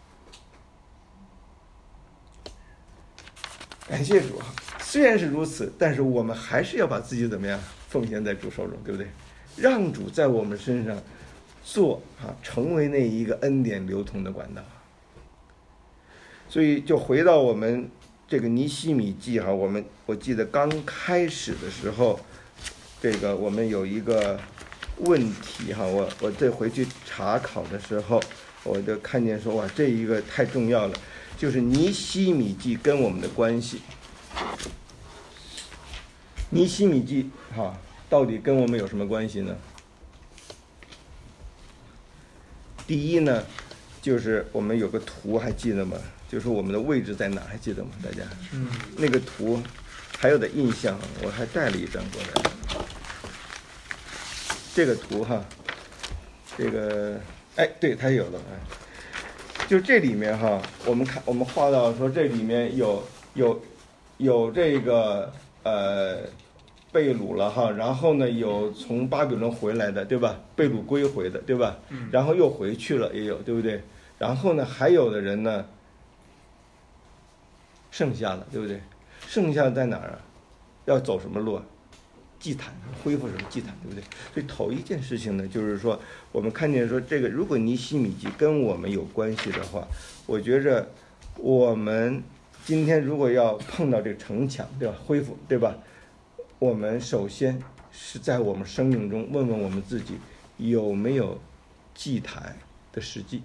感谢主啊！虽然是如此，但是我们还是要把自己怎么样奉献在主手中，对不对？让主在我们身上做成为那一个恩典流通的管道。所以就回到我们这个尼希米记哈，我记得刚开始的时候，这个我们有一个问题哈，我这回去查考的时候，我就看见说哇，这一个太重要了。就是尼希米记跟我们的关系。 尼希米记到底跟我们有什么关系呢？第一呢，就是我们有个图还记得吗？就是我们的位置在哪，还记得吗？大家？那个图还有的印象，我还带了一张过来。这个图这个对，它有了就这里面我们画到说这里面有这个被掳了然后呢有从巴比伦回来的，对吧？被掳归回的，对吧？然后又回去了也有，对不对？然后呢还有的人呢剩下了，对不对？剩下在哪儿啊？要走什么路啊？祭坛，恢复什么祭坛，对不对？所以头一件事情呢，就是说我们看见说这个，如果尼希米记跟我们有关系的话，我觉着我们今天如果要碰到这个城墙，对吧？恢复，对吧？我们首先是在我们生命中问问我们自己有没有祭坛的实际，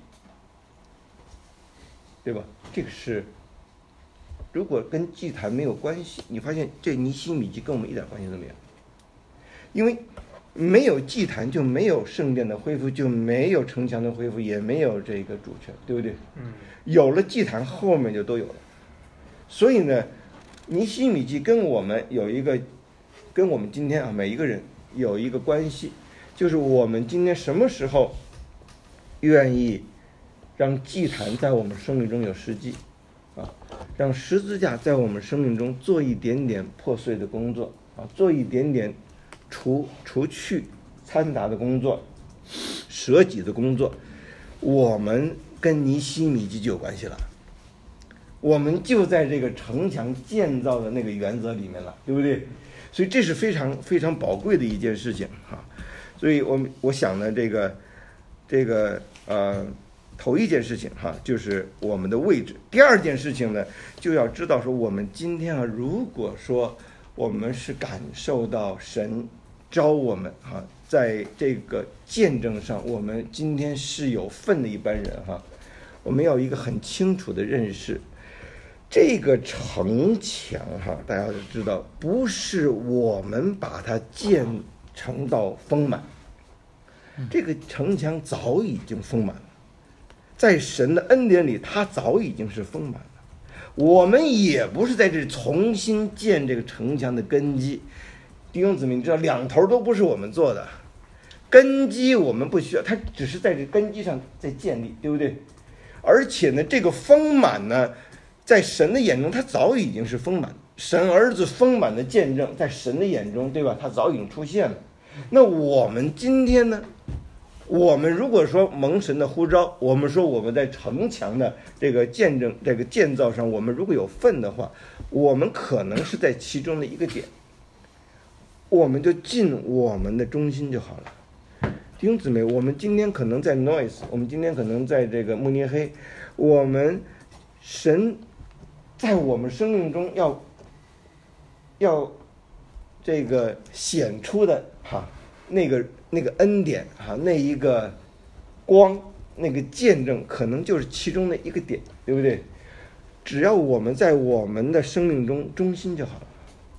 对吧？这个是如果跟祭坛没有关系，你发现这尼希米记跟我们一点关系都没有，因为没有祭坛就没有圣殿的恢复，就没有城墙的恢复，也没有这个主权，对不对？有了祭坛后面就都有了。所以呢，尼希米记跟我们有一个，跟我们今天每一个人有一个关系，就是我们今天什么时候愿意让祭坛在我们生命中有实际让十字架在我们生命中做一点点破碎的工作做一点点除去掺杂的工作，舍己的工作，我们跟尼希米记就有关系了。我们就在这个城墙建造的那个原则里面了，对不对？所以这是非常非常宝贵的一件事情所以我想呢，这个头一件事情就是我们的位置。第二件事情呢，就要知道说我们今天如果说我们是感受到神招我们在这个见证上，我们今天是有份的一般人我们要有一个很清楚的认识，这个城墙大家都知道，不是我们把它建成到丰满，这个城墙早已经丰满了，在神的恩典里它早已经是丰满了。我们也不是在这里重新建这个城墙的根基，弟兄姊妹，你知道两头都不是我们做的，根基我们不需要，它只是在这根基上在建立，对不对？而且呢，这个丰满呢，在神的眼中它早已经是丰满，神儿子丰满的见证在神的眼中，对吧？它早已经出现了。那我们今天呢，我们如果说蒙神的呼召，我们说我们在城墙的这个见证这个建造上，我们如果有份的话，我们可能是在其中的一个点，我们就尽我们的忠心就好了。弟兄姊妹，我们今天可能在 Noise， 我们今天可能在这个慕尼黑，我们神在我们生命中要这个显出的那个恩典那一个光，那个见证，可能就是其中的一个点，对不对？只要我们在我们的生命中忠心就好了。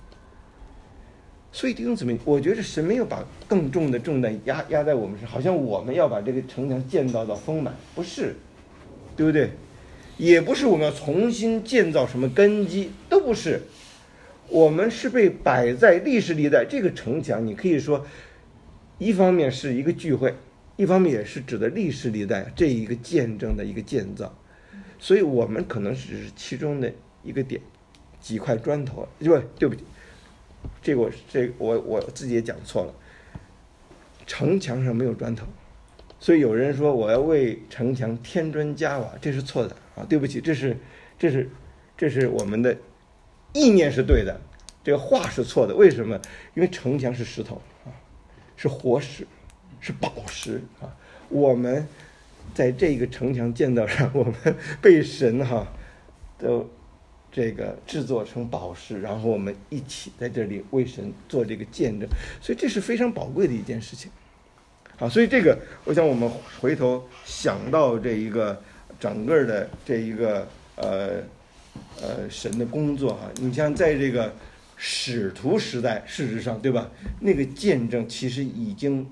所以弟兄姊妹，我觉得神没有把更重的重担压在我们身上，好像我们要把这个城墙建造到丰满，不是，对不对？也不是我们要重新建造什么根基，都不是。我们是被摆在历史历代这个城墙，你可以说一方面是一个聚会，一方面也是指的历史历代这一个见证的一个建造，所以我们可能只是其中的一个点，几块砖头，对不起，这个我自己也讲错了，城墙上没有砖头，所以有人说我要为城墙添砖加瓦，这是错的对不起，这是我们的意念是对的，这个话是错的。为什么？因为城墙是石头是活石，是宝石我们在这个城墙建造上，我们被神都这个制作成宝石，然后我们一起在这里为神做这个见证，所以这是非常宝贵的一件事情所以这个我想我们回头想到这一个整个的这一个神的工作你像在这个使徒时代，事实上，对吧？那个见证其实已经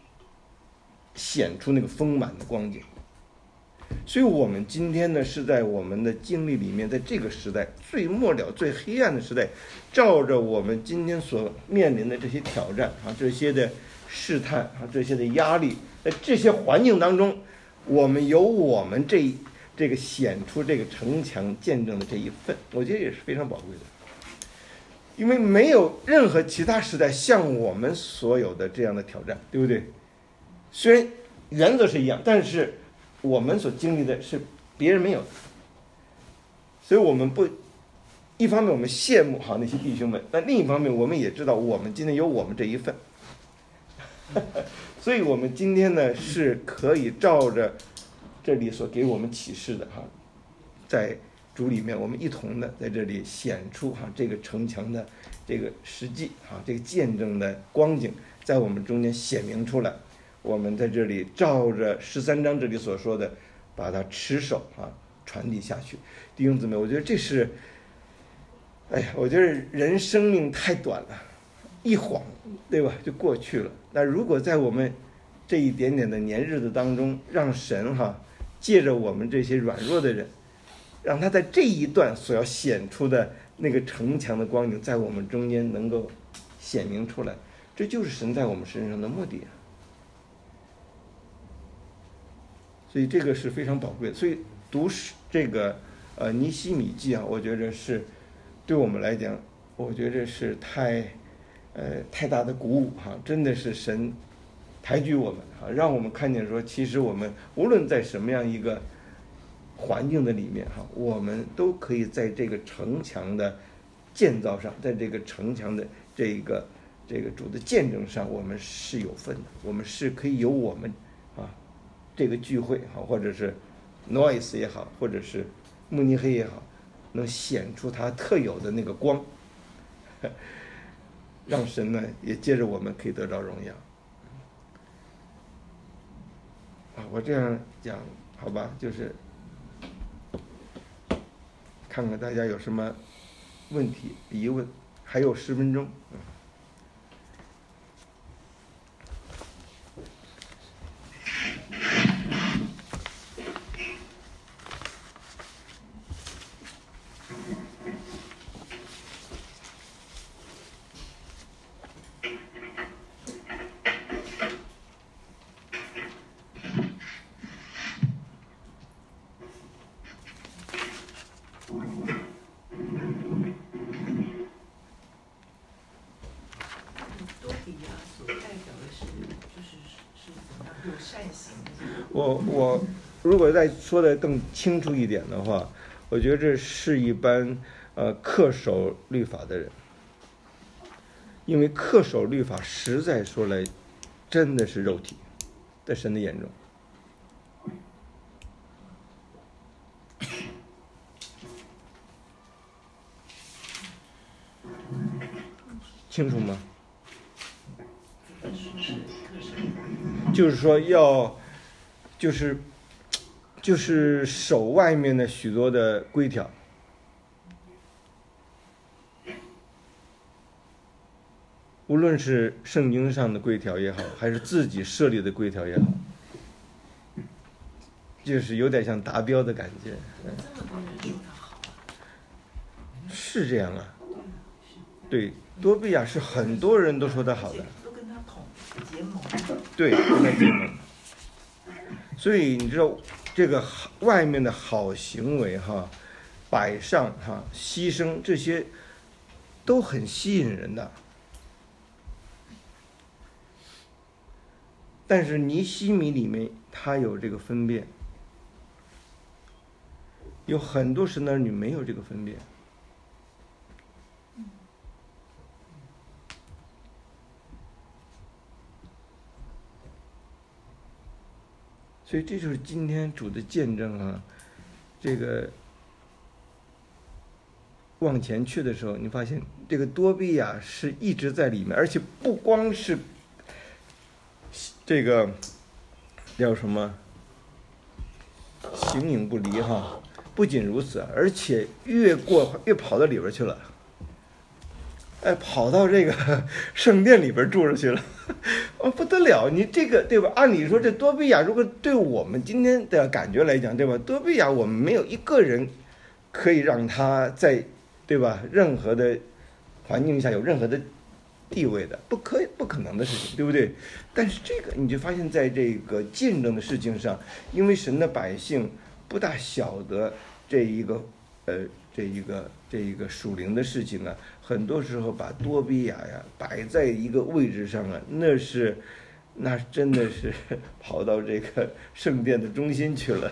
显出那个丰满的光景。所以我们今天呢，是在我们的经历里面，在这个时代最末了、最黑暗的时代，照着我们今天所面临的这些挑战啊，这些的试探啊，这些的压力，在这些环境当中，我们有我们这个显出这个城墙见证的这一份，我觉得也是非常宝贵的。因为没有任何其他时代像我们所有的这样的挑战，对不对？虽然原则是一样，但是我们所经历的是别人没有的，所以我们不，一方面我们羡慕那些弟兄们，但另一方面我们也知道我们今天有我们这一份，所以我们今天呢是可以照着这里所给我们启示的在主里面我们一同的在这里显出这个城墙的这个实际这个见证的光景在我们中间显明出来。我们在这里照着13章这里所说的，把它持守传递下去。弟兄姊妹，我觉得这是，我觉得人生命太短了，一晃，对吧，就过去了。那如果在我们这一点点的年日子当中，让神借着我们这些软弱的人，让他在这一段所要显出的那个城墙的光景，在我们中间能够显明出来，这就是神在我们身上的目的。所以这个是非常宝贵的。所以读这个尼希米记我觉得是对我们来讲，我觉得是太大的鼓舞真的是神抬举我们让我们看见说，其实我们无论在什么样一个环境的里面我们都可以在这个城墙的建造上，在这个城墙的这个主的见证上，我们是有份的，我们是可以有我们这个聚会或者是 Noise 也好，或者是慕尼黑也好，能显出它特有的那个光，让神呢也借着我们可以得到荣耀。我这样讲好吧，就是看看大家有什么问题疑问，还有10分钟。我如果再说的更清楚一点的话，我觉得这是一般恪守律法的人，因为恪守律法实在说来真的是肉体，在神的眼中。清楚吗？就是说就是守外面的许多的规条，无论是圣经上的规条也好，还是自己设立的规条也好，就是有点像达标的感觉。是这样啊，对，多比亚是很多人都说他好的， 都跟他结盟， 对，跟他结盟。所以你知道这个外面的好行为摆上牺牲，这些都很吸引人的。但是尼希米里面他有这个分辨，有很多神的儿女没有这个分辨。所以这就是今天主的见证这个往前去的时候，你发现这个多比亚是一直在里面，而且不光是这个叫什么形影不离不仅如此，而且越跑到里边去了。 跑到这个圣殿里边住着去了，不得了！你这个对吧？按理说这多比亚，如果对我们今天的感觉来讲，对吧？多比亚我们没有一个人可以让他在对吧任何的环境下有任何的地位的，不可能的事情，对不对？但是这个你就发现在这个见证的事情上，因为神的百姓不大晓得这一个属灵的事情啊，很多时候把多比亚呀摆在一个位置上啊，那真的是跑到这个圣殿的中心去了。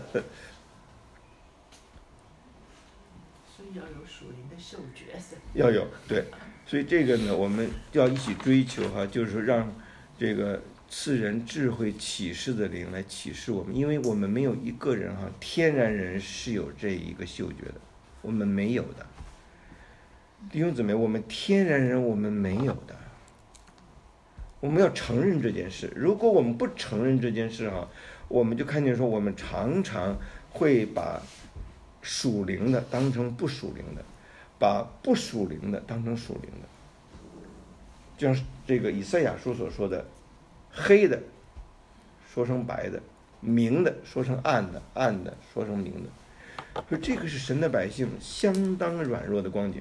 所以要有属灵的嗅觉。 要有，对，所以这个呢，我们要一起追求哈，就是让这个赐人智慧启示的灵来启示我们，因为我们没有一个人哈，天然人是有这一个嗅觉的，我们没有的。弟兄姊妹，我们天然人我们没有的，我们要承认这件事。如果我们不承认这件事哈，我们就看见说，我们常常会把属灵的当成不属灵的，把不属灵的当成属灵的，就像这个以赛亚书所说的，黑的说成白的，明的说成暗的，暗的说成明的。所以这个是神的百姓相当软弱的光景。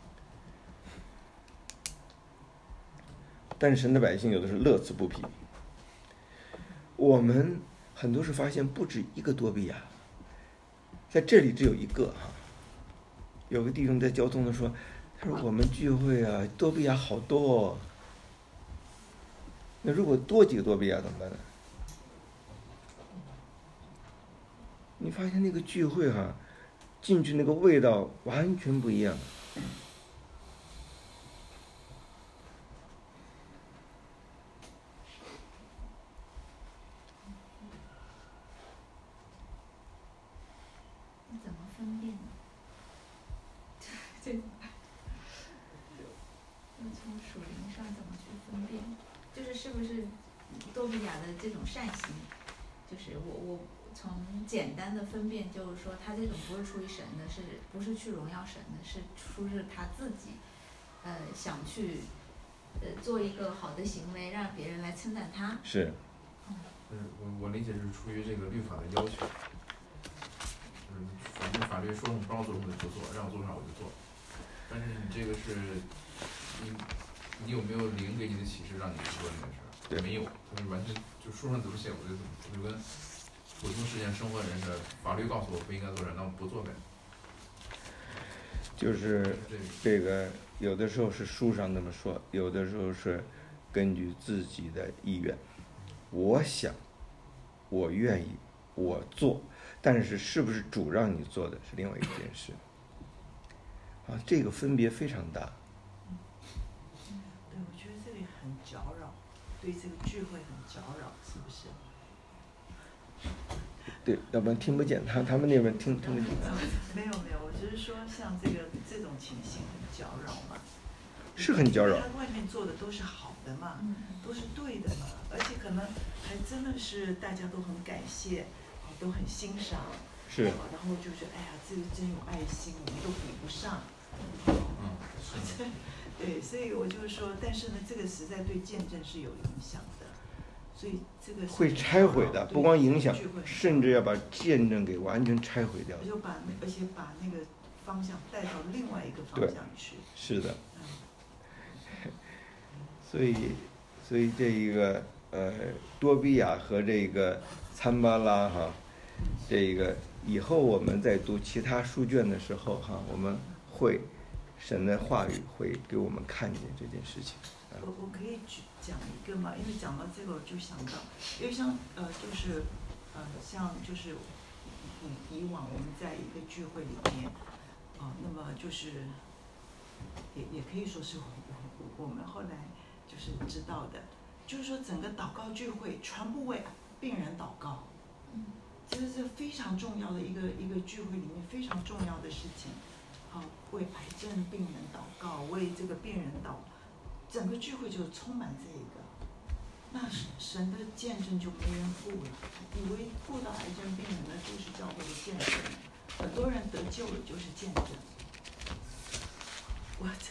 但是神的百姓有的是乐此不疲。我们很多时发现不止一个多比亚，在这里只有一个哈。有个弟兄在交通的说，他说我们聚会啊，多比亚好多哦。那如果多几个多比亚怎么办呢？你发现那个聚会哈，进去那个味道完全不一样。 怎么分辨呢？这要从属灵上怎么去分辨？是不是多比亚的这种善行，就是我从简单的分辨，就是说他这种不是出于神的，不是去荣耀神的，是出自他自己，想去做一个好的行为，让别人来称赞他。 是。 我理解是出于这个律法的要求。反正法律说我不让做什么就做，让我做啥我就做。但是你这个是，你有没有灵给你的启示让你去做这件事？ 对， 没有，它是完全就书上怎么写我就怎么做，就跟普通世界生活的人似的，法律告诉我不应该做啥，那我不做呗。 就是这个有的时候是书上那么说，有的时候是根据自己的意愿。我想，我愿意，我做。但是是不是主让你做的是另外一件事啊？这个分别非常大。 对，我觉得这里很搅扰，对这个聚会很搅扰，是不是？ 对，要不然听不见，他们那边听不见。 没有，我就是说像这种情形很搅扰嘛。 是很搅扰。 他外面做的都是好的嘛，都是对的嘛，而且可能还真的是大家都很感谢。都很欣赏， 是， 然后就是哎呀，这个真有爱心，我们都比不上。是。对，所以我就是说，但是呢，这个实在对见证是有影响的，所以这个会拆毁的，不光影响，甚至要把见证给完全拆毁掉。 而且把那个方向带到另外一个方向去。 是的。所以这一个多比亚和这个参巴拉哈。这个以后我们在读其他书卷的时候哈，我们会神的话语会给我们看见这件事情。 我可以讲一个嘛，因为讲到这个我就想到，因为像像就是以往我们在一个聚会里面那么就是也可以说是我们后来就是知道的，就是说整个祷告聚会全部为病人祷告。这是非常重要的一个聚会里面非常重要的事情，为癌症病人祷告，为这个病人整个聚会就充满这个，那神的见证就没人顾了，以为顾到癌症病人的就是教会的见证，很多人得救了就是见证。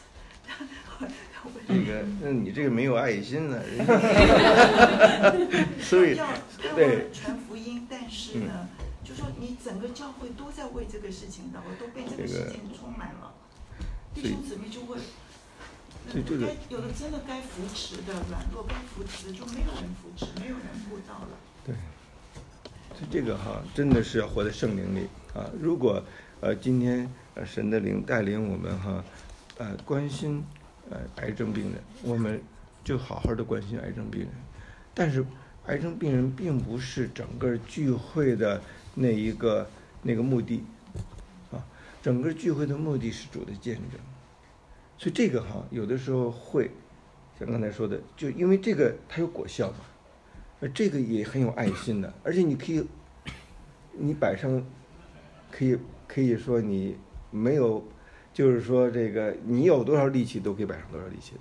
这个，那你这个没有爱心呢，人家所以要对传福音，但是呢，就说你整个教会都在为这个事情祷告，都被这个事情充满了，弟兄姊妹就会。 所以这个有的真的该扶持的软弱，该扶持的就没有人扶持，没有人顾到了。 对，所以这个真的是要活在圣灵里啊！如果今天神的灵带领我们关心癌症病人，我们就好好的关心癌症病人。但是癌症病人并不是整个聚会的那个目的啊，整个聚会的目的是主的见证。所以这个有的时候会像刚才说的，就因为这个它有果效嘛，这个也很有爱心的，而且你摆上，可以说你没有，就是说这个你有多少力气都可以摆上多少力气的，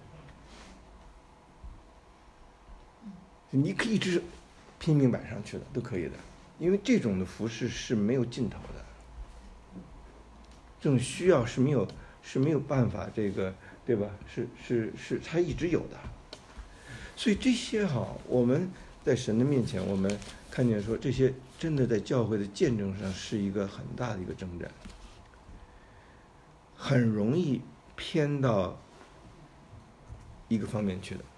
你可以一直拼命摆上去的都可以的，因为这种的服事是没有尽头的，这种需要是没有办法，这个对吧？是它一直有的。所以这些我们在神的面前，我们看见说这些真的在教会的见证上是一个很大的一个征战，很容易偏到一个方面去的。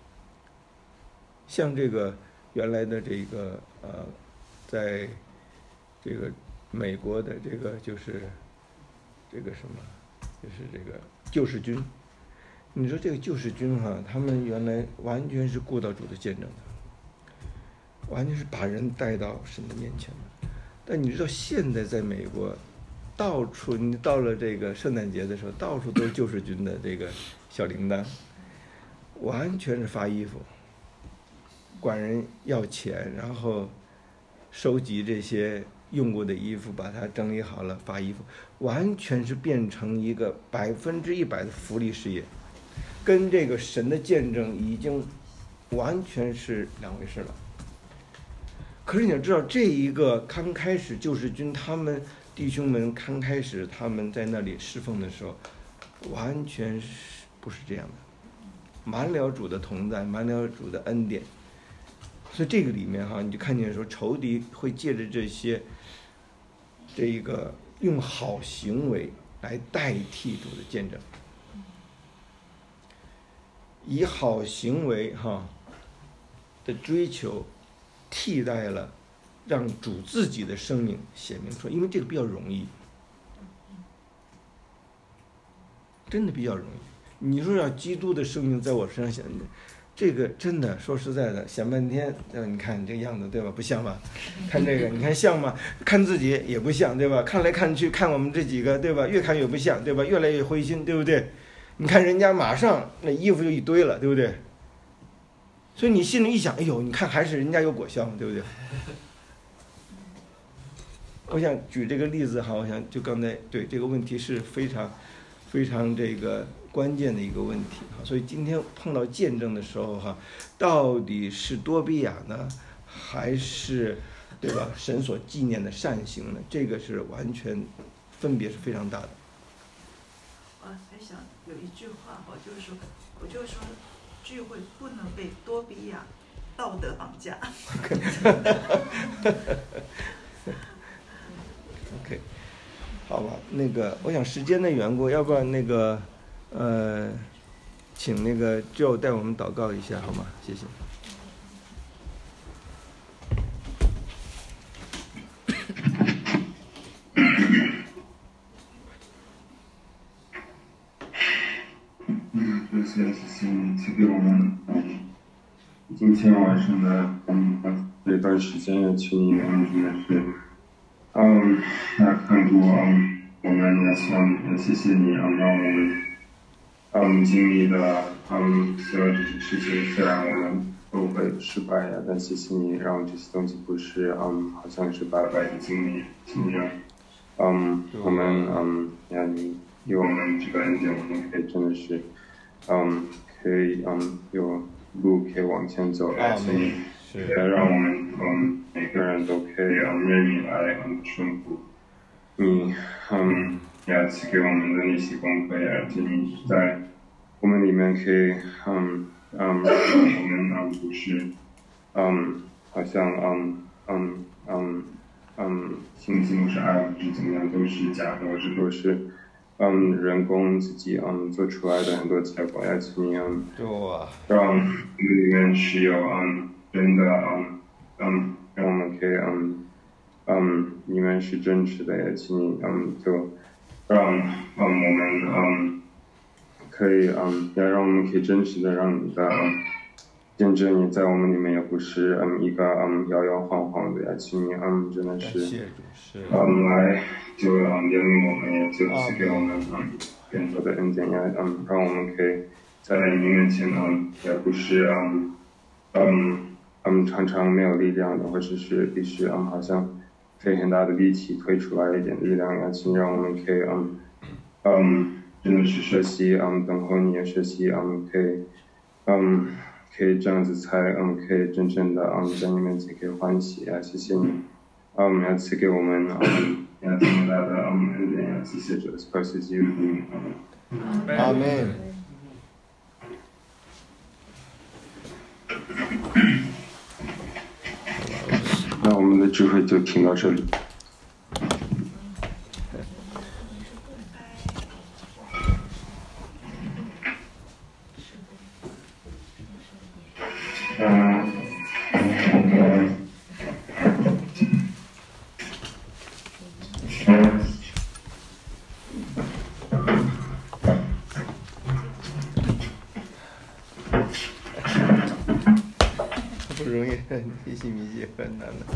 像这个原来的这个在这个美国的这个就是这个什么，就是这个救世军。你说这个救世军他们原来完全是顾到主的见证的，完全是把人带到神的面前的。但你知道现在在美国，到处你到了这个圣诞节的时候，到处都是救世军的这个小铃铛，完全是发衣服，管人要钱，然后收集这些用过的衣服，把它整理好了发衣服，完全是变成一个100%的福利事业，跟这个神的见证已经完全是两回事了。可是你要知道，这一个刚开始救世军他们弟兄们刚开始他们在那里侍奉的时候，完全不是这样的，满了主的同在，满了主的恩典。所以这个里面你就看见说，仇敌会借着这一个用好行为来代替主的见证，以好行为的追求替代了让主自己的生命显明出来，因为这个比较容易，真的比较容易。你说要基督的生命在我身上显，这个真的说实在的，想半天，你看你这个样子，对吧？不像吧？看这个，你看像吗？看自己也不像，对吧？看来看去，看我们这几个，对吧？越看越不像，对吧？越来越灰心，对不对？你看人家马上那衣服就一堆了，对不对？所以你心里一想，哎呦，你看还是人家有果效，对不对？我想举这个例子我想就刚才对这个问题是非常非常这个关键的一个问题所以今天碰到见证的时候到底是多比亚呢，还是对吧神所纪念的善行呢？这个是完全分别是非常大的。 我还想有一句话我就是说聚会不能被多比亚道德绑架。 OK， 好吧，那个我想时间的缘故，要不然那个请那个 Joe 带我们祷告一下好吗？谢谢。 谢谢你赐给我们今天晚上的这段时间，也请你真的是看顾我们，也谢谢你让我们经历了所有这些事情，虽然我们都会失败呀，但谢谢你让这些东西不是好像是白白的经历，我们你给我们这个恩典，我们可以真的是可以有路可以往前走，而且也让我们每个人都可以愿意来顺服你也赐给我们的那些功课，也请你在我们里面可以我们不是好像星星是爱或是怎么样都是假的，或者都是人工自己做出来的很多结果，也请你让里面是有真的让我们可以你们是真实的，也请你就让我们可以也让我们可以真实的让你的见证你在我们里面也不是一个摇摇晃晃的，也请你真的是来就怜悯我们，也就赐给我们更多的恩典，也让我们可以在你面前也不是常常没有力量的，或者是必须好像费很大的力气推出来一点力量，也请让我们可以真的是学习等候你，也学习可以这样子才可以真正的在你面前可以欢喜啊！谢谢你，也赐给我们也这么大的恩典呀！谢谢主，感谢基督， 阿门。 那我们的聚会就听到这里。 不容易，提醒迷姐很难的。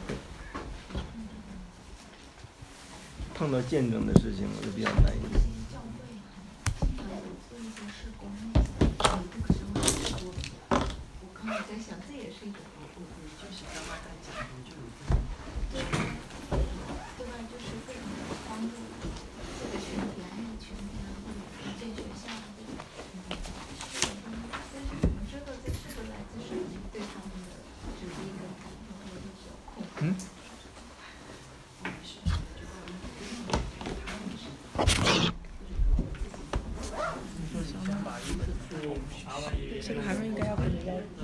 碰到见证的事情，我就比较难一点。 我在想，这也是一种就是刚刚他讲的，就是对吧？就是非常的帮助这个群体啊，那个群体啊，或者是这学校啊，就是我们知道这是个来自神对他们的指引跟感动或者是控制。 这个还是应该要给人家